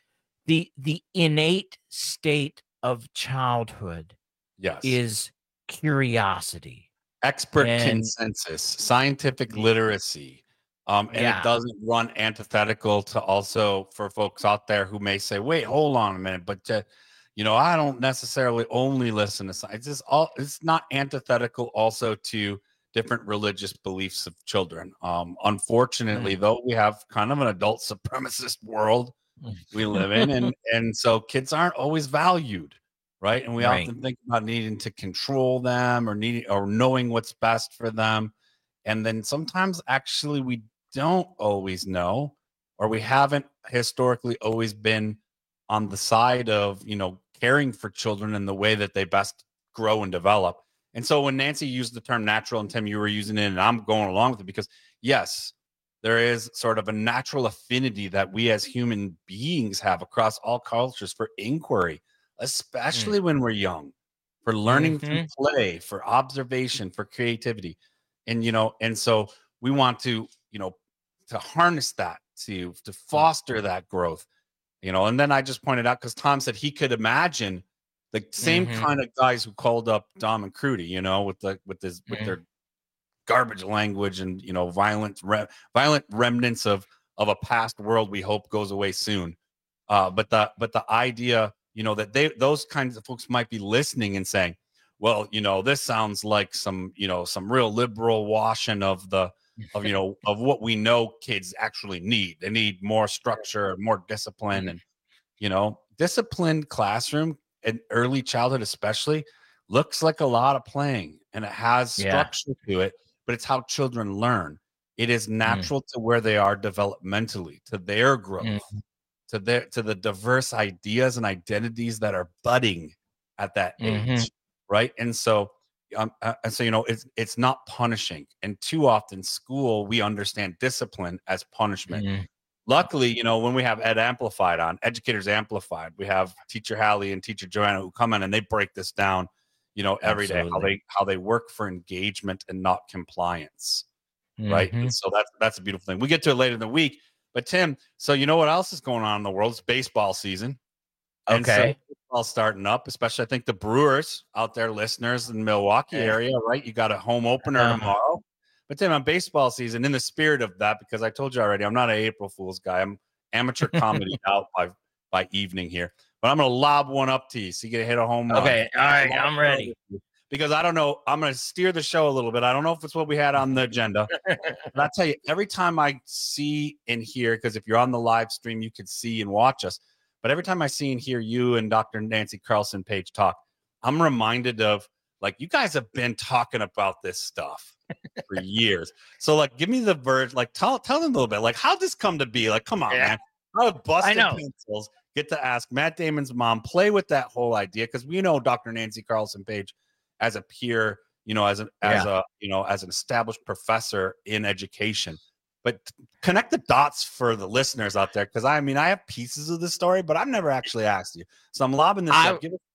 The the innate state of childhood,
yes,
is curiosity,
expert
and,
consensus, scientific literacy. Um, and
yeah.
it doesn't run antithetical to also for folks out there who may say, wait, hold on a minute, but uh, you know, I don't necessarily only listen to science. It's all, it's not antithetical also to different religious beliefs of children. Um, unfortunately, mm. though, we have kind of an adult supremacist world we live in, and and so kids aren't always valued, right? And we
right.
often think about needing to control them or needing or knowing what's best for them, and then sometimes actually we don't always know, or we haven't historically always been on the side of, you know, caring for children in the way that they best grow and develop. And so when Nancy used the term natural, and Tim, you were using it, and I'm going along with it, because yes, there is sort of a natural affinity that we as human beings have across all cultures for inquiry, especially mm. when we're young, for learning mm-hmm. through play, for observation, for creativity. And, you know, and so we want to, you know, to harness that, to, to foster that growth, you know. And then I just pointed out, because Tom said he could imagine the same mm-hmm. kind of guys who called up Dom and Crudy, you know, with the with this mm-hmm. with their garbage language and, you know, violent re- violent remnants of of a past world we hope goes away soon. Uh, but the but the idea, you know, that they those kinds of folks might be listening and saying, well, you know, this sounds like some, you know, some real liberal washing of the of, you know, of what we know kids actually need. They need more structure, more discipline, and, you know, disciplined classroom in early childhood especially looks like a lot of playing, and it has structure yeah. to it, but it's how children learn. It is natural mm. to where they are developmentally, to their growth, mm. to their to the diverse ideas and identities that are budding at that
mm-hmm.
age, right? And so um, uh, and so, you know, it's it's not punishing. And too often school, we understand discipline as punishment. Mm-hmm. Luckily, you know, when we have Ed Amplified on, Educators Amplified, we have Teacher Hallie and Teacher Joanna who come in and they break this down, you know, every Absolutely. day, how they how they work for engagement and not compliance, mm-hmm. right? And so that's that's a beautiful thing. We get to it later in the week. But Tim, so you know what else is going on in the world? It's baseball season. And
okay.
So baseball starting up, especially I think the Brewers out there, listeners in the Milwaukee okay. area, right? You got a home opener uh-huh. tomorrow. But then on baseball season, in the spirit of that, because I told you already, I'm not an April Fool's guy. I'm amateur comedy out by by evening here. But I'm going to lob one up to you so you get to hit a home run.
Okay, all right, I'm ready.
Because I don't know, I'm going to steer the show a little bit. I don't know if it's what we had on the agenda. But I tell you, every time I see and hear, because if you're on the live stream, you could see and watch us. But every time I see and hear you and Doctor Nancy Carlson Page talk, I'm reminded of, like, you guys have been talking about this stuff for years. So, like, give me the verge. Like, tell tell them a little bit. Like, how'd this come to be? Like, come on, yeah. man. How did Busted Pencils get to ask Matt Damon's mom, play with that whole idea? Because we know Doctor Nancy Carlson Page as a peer, you know, as an as yeah. a you know, as an established professor in education. But connect the dots for the listeners out there, because I mean, I have pieces of the story, but I've never actually asked you. So I'm lobbing this
I,
up. Give us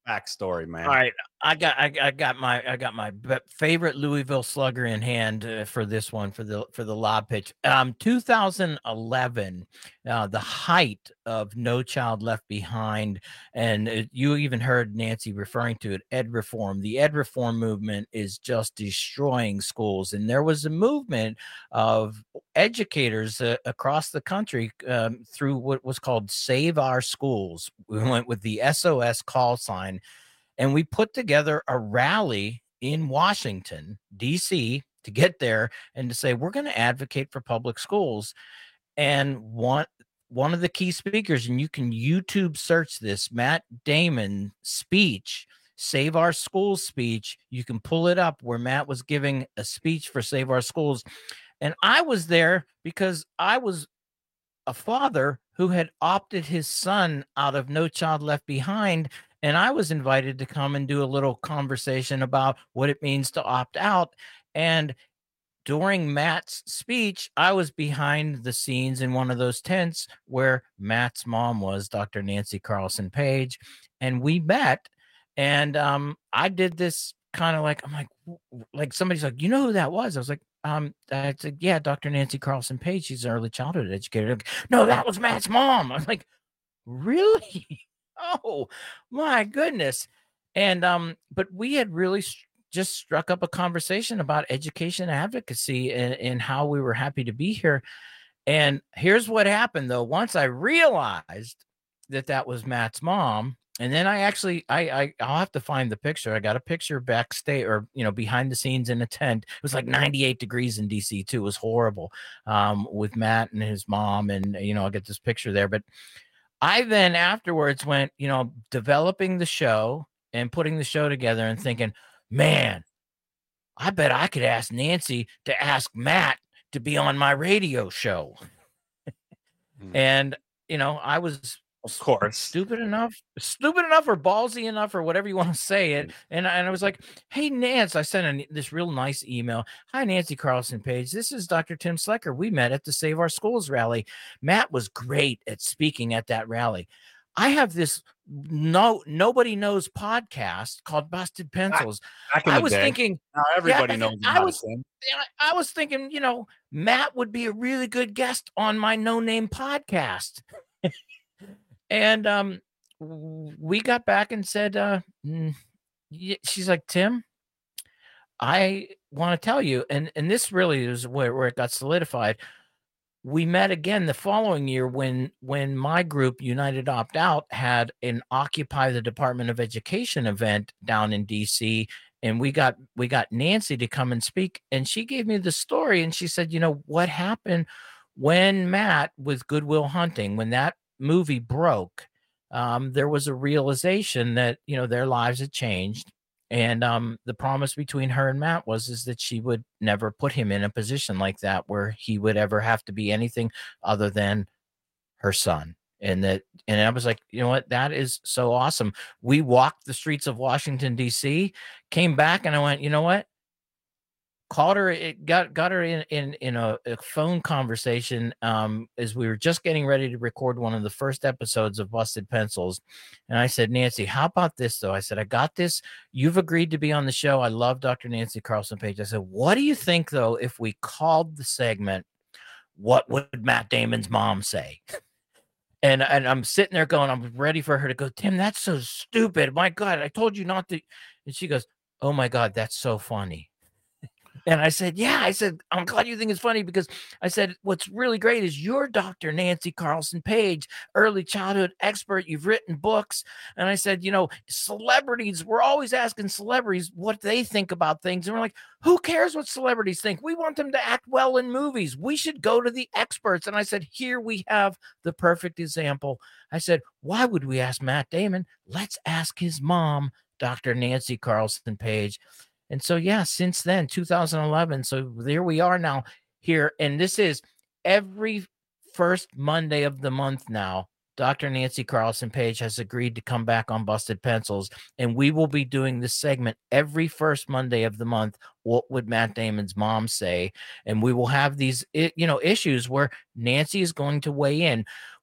backstory, man.
All right, I got I, I got my I got my b- favorite Louisville Slugger in hand uh, for this one for the for the lob pitch. Um, two thousand eleven, uh, the height of No Child Left Behind, and it, you even heard Nancy referring to it. Ed reform. The ed reform movement is just destroying schools, and there was a movement of educators uh, across the country um, through what was called Save Our Schools. We went with the S O S call sign. And we put together a rally in Washington, D C, to get there and to say, we're going to advocate for public schools. And one, one of the key speakers, and you can YouTube search this, Matt Damon speech, Save Our Schools speech. You can pull it up where Matt was giving a speech for Save Our Schools. And I was there because I was a father who had opted his son out of No Child Left Behind. And I was invited to come and do a little conversation about what it means to opt out. And during Matt's speech, I was behind the scenes in one of those tents where Matt's mom was, Doctor Nancy Carlson Page. And we met. And um, I did this kind of like, I'm like, like somebody's like, you know who that was? I was like, um, I said, yeah, Doctor Nancy Carlson Page. She's an early childhood educator. Like, no, that was Matt's mom. I'm like, really? Oh my goodness. And um but we had really st- just struck up a conversation about education advocacy and, and how we were happy to be here. And here's what happened though. Once I realized that that was Matt's mom, and then I actually I, I I'll have to find the picture. I got a picture backstage, or you know, behind the scenes in a tent. It was like ninety-eight degrees in D C too. It was horrible um with Matt and his mom, and you know, I'll get this picture there. But I then afterwards went, you know, developing the show and putting the show together and thinking, man, I bet I could ask Nancy to ask Matt to be on my radio show. mm. And, you know, I was,
of course,
stupid enough, stupid enough or ballsy enough or whatever you want to say it. And, and I was like, hey, Nance, I sent a, this real nice email. Hi, Nancy Carlson Page. This is Doctor Tim Slecker. We met at the Save Our Schools rally. Matt was great at speaking at that rally. I have this no nobody knows podcast called Busted Pencils.
Back in
I
the
was
day.
thinking,
now everybody
yeah,
knows
I
about
was,
him.
I was thinking, you know, Matt would be a really good guest on my No Name podcast. And um, we got back and said, uh, mm, she's like, Tim, I want to tell you, and, and this really is where, where it got solidified. We met again the following year when when my group, United Opt Out, had an Occupy the Department of Education event down in D C, and we got we got Nancy to come and speak, and she gave me the story, and she said, you know, what happened when Matt with Good Will Hunting, when that movie broke, um, there was a realization that, you know, their lives had changed. And um, the promise between her and Matt was is that she would never put him in a position like that where he would ever have to be anything other than her son. And that, and I was like, you know what, that is so awesome. We walked the streets of Washington, D C, came back, and I went, you know what? Called her, it got got her in in in a, a phone conversation um, as we were just getting ready to record one of the first episodes of Busted Pencils, and I said, Nancy, how about this though? I said, I got this. You've agreed to be on the show. I love Doctor Nancy Carlson Page. I said, what do you think though if we called the segment "What Would Matt Damon's Mom Say"? And and I'm sitting there going, I'm ready for her to go, Tim, that's so stupid. My God, I told you not to. And she goes, oh my God, that's so funny. And I said, yeah, I said, I'm glad you think it's funny because I said, what's really great is you're Doctor Nancy Carlson Page, early childhood expert. You've written books. And I said, you know, celebrities, we're always asking celebrities what they think about things. And we're like, who cares what celebrities think? We want them to act well in movies. We should go to the experts. And I said, here we have the perfect example. I said, why would we ask Matt Damon? Let's ask his mom, Doctor Nancy Carlson Page. And so, yeah, since then, two thousand eleven. So there we are now here. And this is every first Monday of the month now. Doctor Nancy Carlson Page has agreed to come back on Busted Pencils. And we will be doing this segment every first Monday of the month. What would Matt Damon's mom say? And we will have these, you know, issues where Nancy is going to weigh in.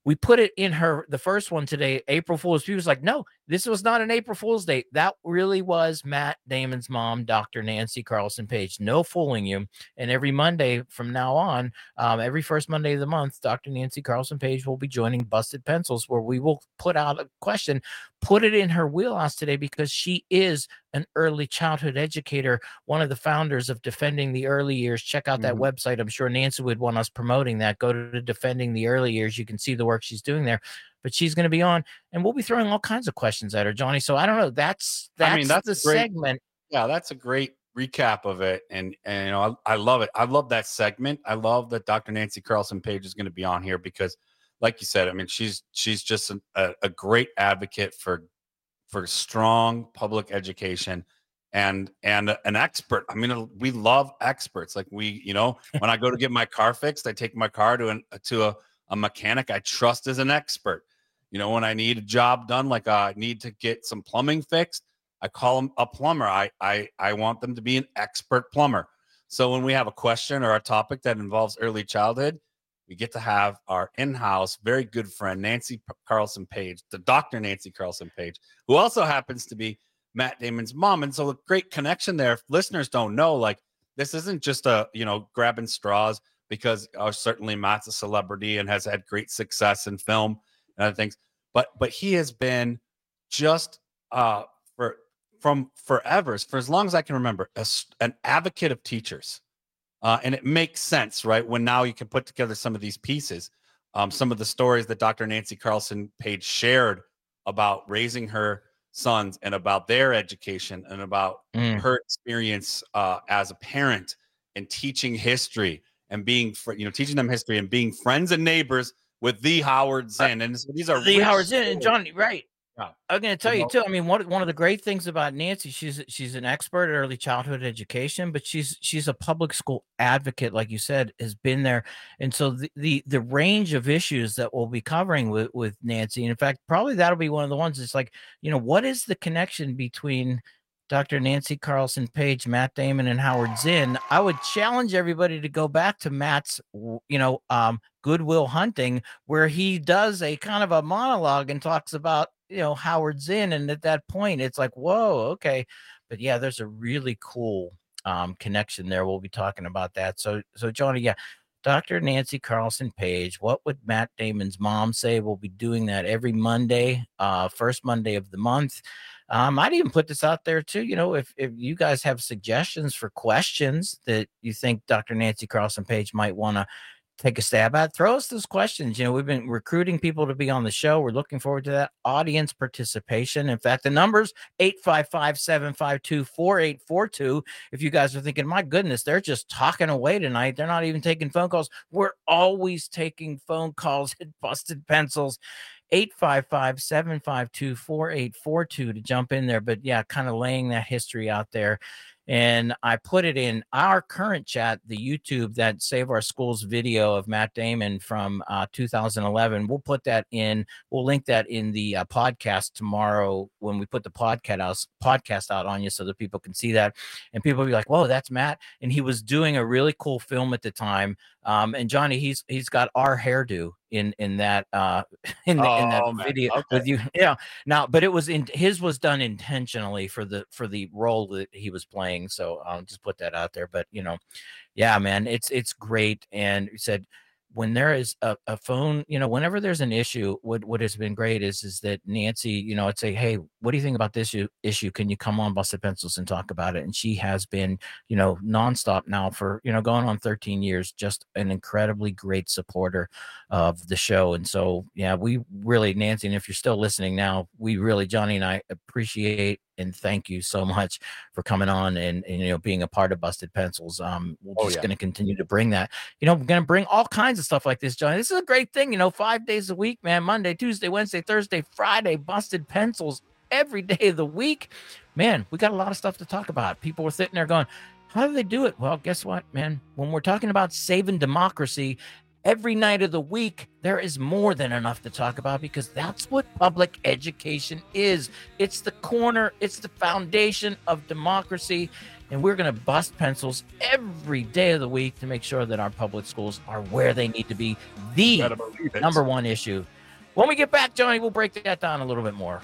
we put it in her, the first one today, April Fool's. She was like, no, this was not an April Fool's Day. That really was Matt Damon's mom, Doctor Nancy Carlson Page. No fooling you. And every Monday from now on, um, every first Monday of the month, Doctor Nancy Carlson Page will be joining Busted Pencils, where we will put out a question, put it in her wheelhouse today, because she is an early childhood educator, one of the founders of Defending the Early Years. Check out that
Mhm.
website. I'm sure Nancy would want us promoting that. Go to Defending the Early Years. You can see the work she's doing there. But she's going to be on, and we'll be throwing all kinds of questions at her, Johnny. So I don't know. That's that's,
I mean, that's
the
a great,
segment.
Yeah, that's a great recap of it, and and you know, I, I love it. I love that segment. I love that Doctor Nancy Carlson Page is going to be on here because, like you said, I mean, she's she's just a, a, a great advocate for for strong public education and and an expert. I mean, we love experts. Like we, you know, when I go to get my car fixed, I take my car to an to a, a mechanic I trust as an expert. You know, when I need a job done, like uh, I need to get some plumbing fixed, I call them a plumber. I I I want them to be an expert plumber. So when we have a question or a topic that involves early childhood, we get to have our in-house, very good friend, Nancy Carlson Page, the Doctor Nancy Carlson Page, who also happens to be Matt Damon's mom. And so a great connection there. If listeners don't know, like, this isn't just a, you know, grabbing straws, because uh, certainly Matt's a celebrity and has had great success in film and other things. But but he has been just uh, for from forever, for as long as I can remember, a, an advocate of teachers. Uh, and it makes sense, right? When now you can put together some of these pieces, um, some of the stories that Doctor Nancy Carlson Page shared about raising her sons and about their education and about
Mm.
her experience uh, as a parent and teaching history and being, fr- you know, teaching them history and being friends and neighbors with the Howard Zinn. And so these are
The
rich
Howard Zinn and
stories.
Johnny, right?
Yeah.
I'm going to tell
You
you
know?
too. I mean, one one of the great things about Nancy, she's she's an expert at early childhood education, but she's she's a public school advocate, like you said, has been there, and so the the, the range of issues that we'll be covering with with Nancy, and in fact, probably that'll be one of the ones. It's like, you know, what is the connection between Doctor Nancy Carlson Page, Matt Damon, and Howard Zinn? I would challenge everybody to go back to Matt's, you know, um, Good Will Hunting, where he does a kind of a monologue and talks about, you know, Howard Zinn. And at that point, it's like, whoa, okay. But yeah, there's a really cool um, connection there. We'll be talking about that. So, so Johnny, yeah, Doctor Nancy Carlson Page, what would Matt Damon's mom say? We'll be doing that every Monday, uh, first Monday of the month. I might even put this out there too. You know, if, if you guys have suggestions for questions that you think Doctor Nancy Carlson Page might want to take a stab at, throw us those questions. You know, we've been recruiting people to be on the show. We're looking forward to that audience participation. In fact, the number's eight five five, seven five two, four eight four two. If you guys are thinking, my goodness, they're just talking away tonight, they're not even taking phone calls. We're always taking phone calls at Busted Pencils. eight five five, seven five two, four eight four two to jump in there. But yeah, kind of laying that history out there. And I put it in our current chat, the YouTube, that Save Our Schools video of Matt Damon from uh, two thousand eleven. We'll put that in. We'll link that in the uh, podcast tomorrow when we put the podcast out, podcast out on you, so that people can see that. And people will be like, whoa, that's Matt. And he was doing a really cool film at the time. Um, and Johnny, he's he's got our hairdo in in that uh, in, the, in that
Oh, man.
video
Okay.
with you. Yeah. Now, but it was in his was done intentionally for the for the role that he was playing. So I'll just put that out there. But you know, yeah, man, it's it's great. And he said, when there is a, a phone, you know, whenever there's an issue, what what has been great is is that Nancy, you know, I'd say, hey, what do you think about this issue? issue? Can you come on Busted Pencils and talk about it? And she has been, you know, nonstop now for, you know, going on thirteen years, just an incredibly great supporter of the show. And so, yeah, we really, Nancy, and if you're still listening now, we really, Johnny and I appreciate and thank you so much for coming on and, and you know, being a part of Busted Pencils. Um, we're
Oh,
just
yeah.
going to continue to bring that. You know, we're going to bring all kinds of stuff like this, Johnny. This is a great thing, you know, five days a week, man. Monday, Tuesday, Wednesday, Thursday, Friday, Busted Pencils every day of the week. Man, we got a lot of stuff to talk about. People were sitting there going, how do they do it? Well, guess what, man? When we're talking about saving democracy, every night of the week, there is more than enough to talk about, because that's what public education is. It's the corner, it's the foundation of democracy. And we're going to bust pencils every day of the week to make sure that our public schools are where they need to be. The
Better believe it.
number one issue When we get back, Johnny, we'll break that down a little bit more.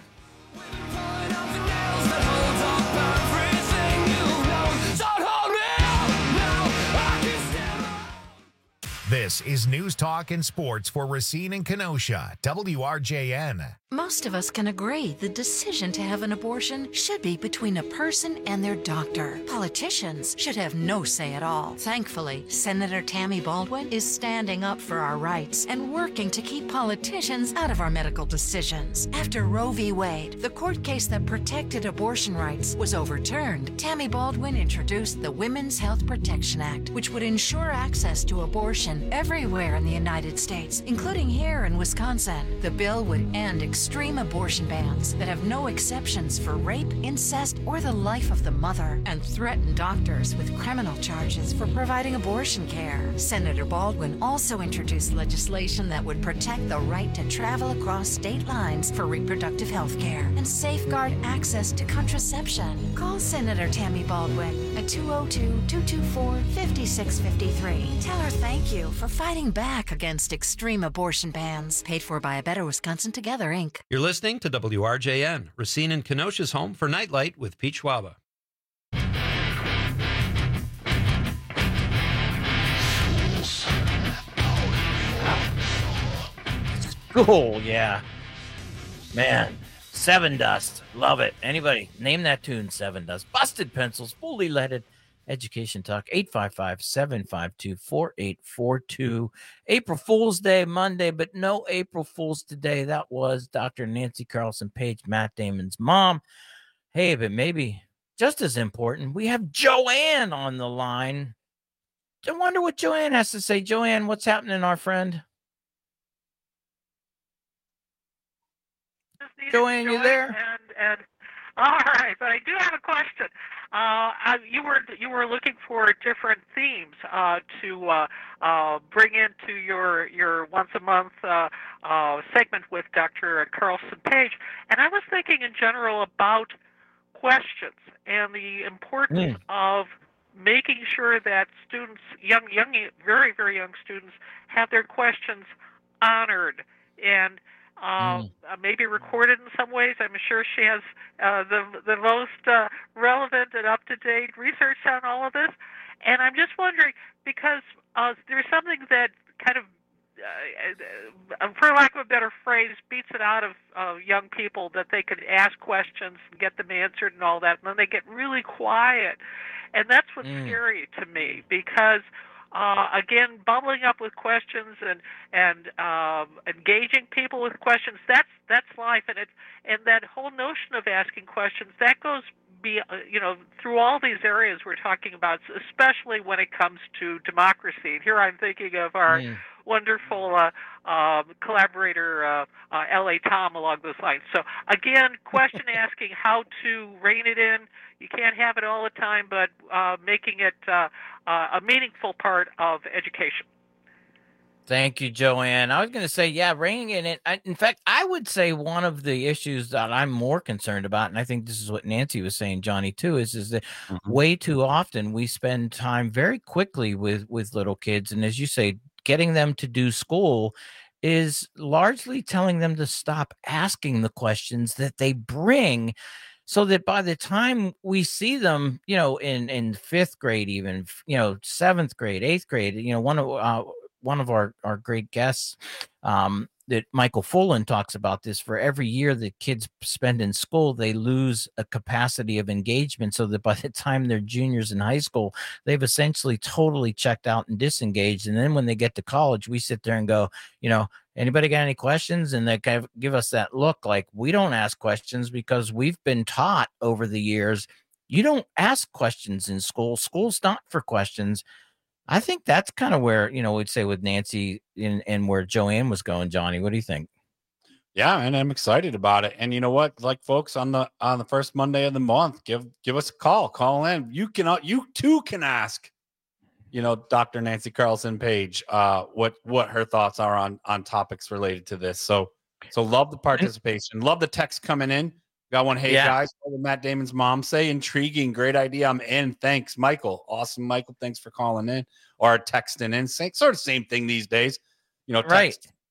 This is News Talk and Sports for Racine and Kenosha, W R J N.
Most of us can agree the decision to have an abortion should be between a person and their doctor. Politicians should have no say at all. Thankfully, Senator Tammy Baldwin is standing up for our rights and working to keep politicians out of our medical decisions. After Roe v. Wade, the court case that protected abortion rights, was overturned, Tammy Baldwin introduced the Women's Health Protection Act, which would ensure access to abortion everywhere in the United States, including here in Wisconsin. The bill would end extreme abortion bans that have no exceptions for rape, incest, or the life of the mother, and threaten doctors with criminal charges for providing abortion care. Senator Baldwin also introduced legislation that would protect the right to travel across state lines for reproductive health care and safeguard access to contraception. Call Senator Tammy Baldwin at two oh two, two two four, five six five three. Tell her thank you for fighting back against extreme abortion bans. Paid for by A Better Wisconsin Together, Incorporated.
You're listening to W R J N, Racine and Kenosha's home for Nightlight with Pete Schwaba.
Cool, yeah. Man, Seven Dust. Love it. Anybody, name that tune, Seven Dust. Busted Pencils, fully leaded. Education Talk, eight five five, seven five two, four eight four two. April Fool's Day, Monday, but no April Fool's today. That was Doctor Nancy Carlson Page, Matt Damon's mom. Hey, but maybe just as important, we have Joanne on the line. I wonder what Joanne has to say. Joanne, what's happening, our friend? Joanne, you there?
And, and all right, but I do have a question. Uh, I, you were you were looking for different themes uh, to uh, uh, bring into your your once a month uh, uh, segment with Doctor Carlson Page, and I was thinking in general about questions and the importance mm. of making sure that students, young young very very young students, have their questions honored and. Uh, mm. uh, maybe recorded in some ways. I'm sure she has uh, the the most uh, relevant and up-to-date research on all of this. And I'm just wondering, because uh, there's something that kind of, uh, for lack of a better phrase, beats it out of uh, young people, that they could ask questions and get them answered and all that, and then they get really quiet. And that's what's mm. scary to me, because Uh, again, bubbling up with questions and and um, engaging people with questions, that's that's life, and it and that whole notion of asking questions, that goes be uh, you know through all these areas we're talking about, especially when it comes to democracy. And here I'm thinking of our mm. wonderful uh, uh, collaborator uh, uh, L A Tom along those lines. So again, question asking, how to rein it in. You can't have it all the time, but uh, making it uh, uh, a meaningful part of education.
Thank you, Joanne. I was going to say, yeah, reining it in. I, in fact, I would say one of the issues that I'm more concerned about, and I think this is what Nancy was saying, Johnny, too, is, is that mm-hmm. way too often we spend time very quickly with, with little kids. And as you say, getting them to do school is largely telling them to stop asking the questions that they bring, so that by the time we see them, you know, in, in fifth grade, even, you know, seventh grade, eighth grade, you know, one of uh, one of our, our great guests, um, that Michael Fullen talks about this, for every year that kids spend in school, they lose a capacity of engagement, so that by the time they're juniors in high school, they've essentially totally checked out and disengaged. And then when they get to college, we sit there and go, you know, anybody got any questions? And they kind of give us that look like we don't ask questions, because we've been taught over the years, you don't ask questions in school. School's not for questions. I think that's kind of where, you know, we'd say with Nancy and, and where Joanne was going. Johnny, what do you think?
Yeah, and I'm excited about it. And you know what? Like, folks, on the on the first Monday of the month, give give us a call. Call in. You can you too can ask, you know, Doctor Nancy Carlson Page, uh, what what her thoughts are on on topics related to this. So so love the participation. Love the text coming in. Got one. Hey, yeah. guys, what did Matt Damon's mom say? Intriguing. Great idea. I'm in. Thanks, Michael. Awesome, Michael. Thanks for calling in or texting in. Same, sort of same thing these days. You know, text,
right.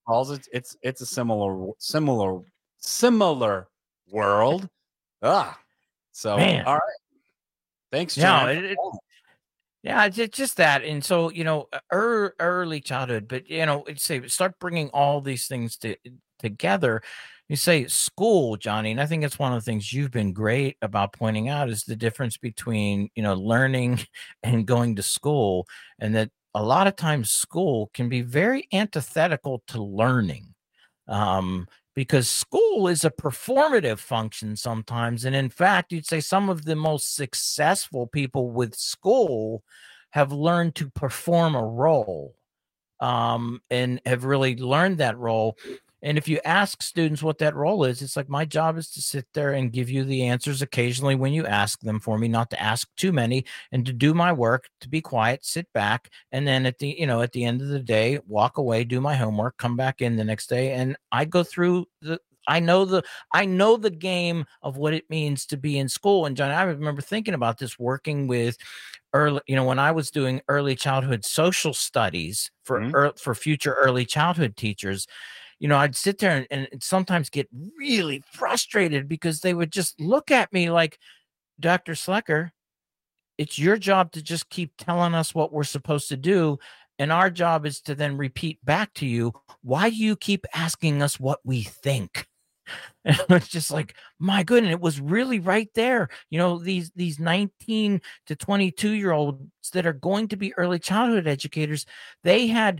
calls. It's it's it's a similar similar similar world. Ah, so
Man.
all right. Thanks,
No,
Jan.
it, it, yeah, it's it's just that, and so you know, er, early childhood, but you know, it's say start bringing all these things to, together. You say school, Johnny, and I think it's one of the things you've been great about pointing out is the difference between you know learning and going to school, and that a lot of times school can be very antithetical to learning. Um, because school is a performative function sometimes. And in fact, you'd say some of the most successful people with school have learned to perform a role um, and have really learned that role. And if you ask students what that role is, it's like, my job is to sit there and give you the answers occasionally when you ask them for me, not to ask too many, and to do my work, to be quiet, sit back. And then at the, you know, at the end of the day, walk away, do my homework, come back in the next day. And I go through the, I know the, I know the game of what it means to be in school. And John, I remember thinking about this working with early, you know, when I was doing early childhood social studies for, mm-hmm. er, for future early childhood teachers. You know, I'd sit there and, and sometimes get really frustrated because they would just look at me like, Doctor Slecker, it's your job to just keep telling us what we're supposed to do. And our job is to then repeat back to you, why do you keep asking us what we think? And it's just like, my goodness, it was really right there. You know, these these nineteen to twenty-two year olds that are going to be early childhood educators, they had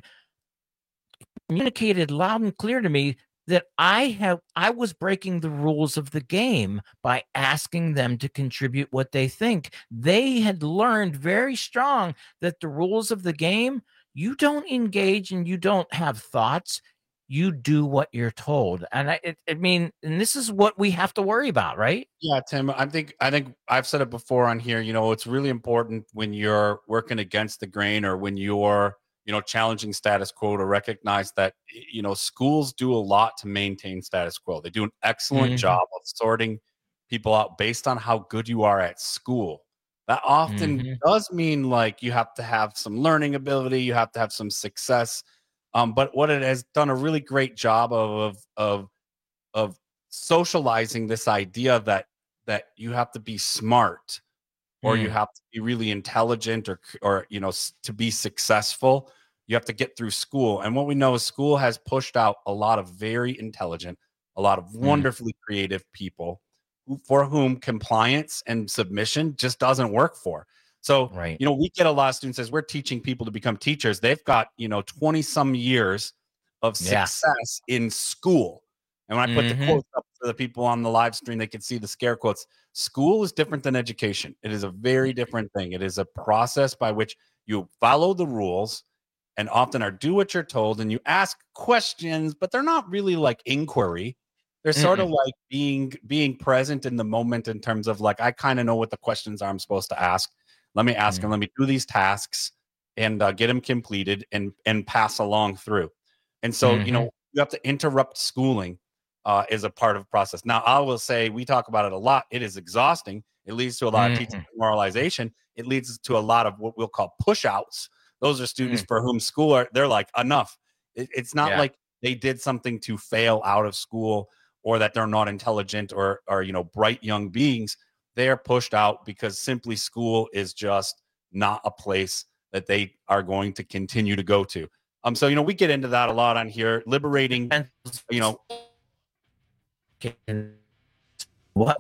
communicated loud and clear to me that I have I was breaking the rules of the game by asking them to contribute what they think. They had learned very strong that the rules of the game, you don't engage and you don't have thoughts. You do what you're told. And I, it, I mean, and this is what we have to worry about, right?
Yeah, Tim, I think I think I've said it before on here, you know, it's really important when you're working against the grain or when you're you know, challenging status quo to recognize that, you know, schools do a lot to maintain status quo. They do an excellent mm-hmm. job of sorting people out based on how good you are at school. That often mm-hmm. does mean like you have to have some learning ability, you have to have some success. Um, but what it has done a really great job of, of, of socializing this idea that, that you have to be smart or mm. you have to be really intelligent or, or, you know, to be successful, you have to get through school. And what we know is school has pushed out a lot of very intelligent, a lot of wonderfully mm. creative people who, for whom compliance and submission just doesn't work for. So, right. you know, we get a lot of students as we're teaching people to become teachers. They've got, you know, twenty some years of success yeah. in school. And when I put mm-hmm. the quotes up for the people on the live stream, they can see the scare quotes. School is different than education. It is a very different thing. It is a process by which you follow the rules and often are do what you're told and you ask questions, but they're not really like inquiry. They're sort Mm-mm. of like being being present in the moment in terms of like, I kind of know what the questions are I'm supposed to ask. Let me ask mm-hmm. them. Let me do these tasks and uh, get them completed and, and pass along through. And so, mm-hmm. you know, you have to interrupt schooling. Uh, is a part of the process. Now, I will say we talk about it a lot. It is exhausting. It leads to a lot mm-hmm. of teaching demoralization. It leads to a lot of what we'll call push outs. Those are students mm-hmm. for whom school are, they're like, enough. It, it's not yeah. like they did something to fail out of school or that they're not intelligent or, or, you know, bright young beings. They are pushed out because simply school is just not a place that they are going to continue to go to. Um, so, you know, we get into that a lot on here, liberating, you know,
what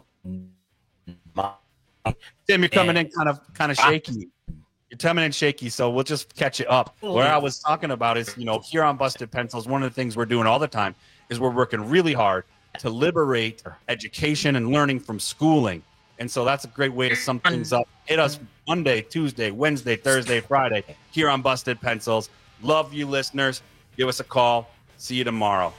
Tim, you're coming in kind of kind of shaky. You're coming in shaky, so we'll just catch you up. Where I was talking about is, you know, here on Busted Pencils, one of the things we're doing all the time is we're working really hard to liberate education and learning from schooling. And so that's a great way to sum things up. Hit us Monday, Tuesday, Wednesday, Thursday, Friday here on Busted Pencils. Love you, listeners. Give us a call. See you tomorrow.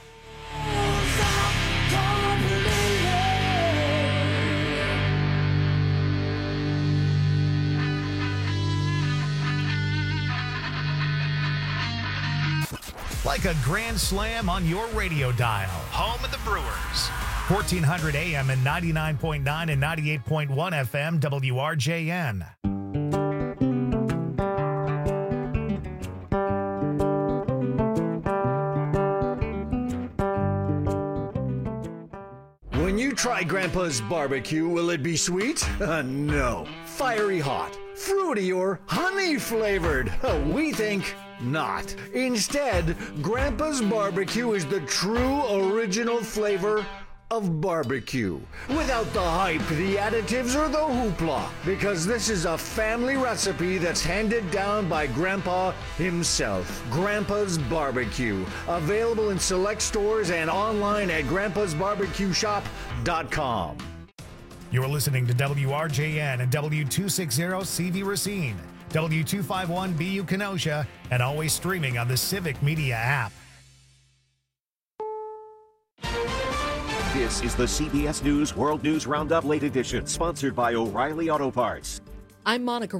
Like a grand slam on your radio dial. Home of the Brewers. fourteen hundred A M and ninety-nine point nine and ninety-eight point one F M W R J N.
When you try Grandpa's barbecue, will it be sweet? Uh, no. Fiery hot, fruity, or honey flavored? Uh, we think not. Instead, Grandpa's barbecue is the true original flavor of barbecue. Without the hype, the additives, or the hoopla. Because this is a family recipe that's handed down by Grandpa himself. Grandpa's Barbecue. Available in select stores and online at grandpas barbecue shop dot com.
You're listening to W R J N and W two sixty C V Racine, W two fifty-one B U Kenosha, and always streaming on the Civic Media app.
This is the C B S News World News Roundup Late Edition, sponsored by O'Reilly Auto Parts.
I'm Monica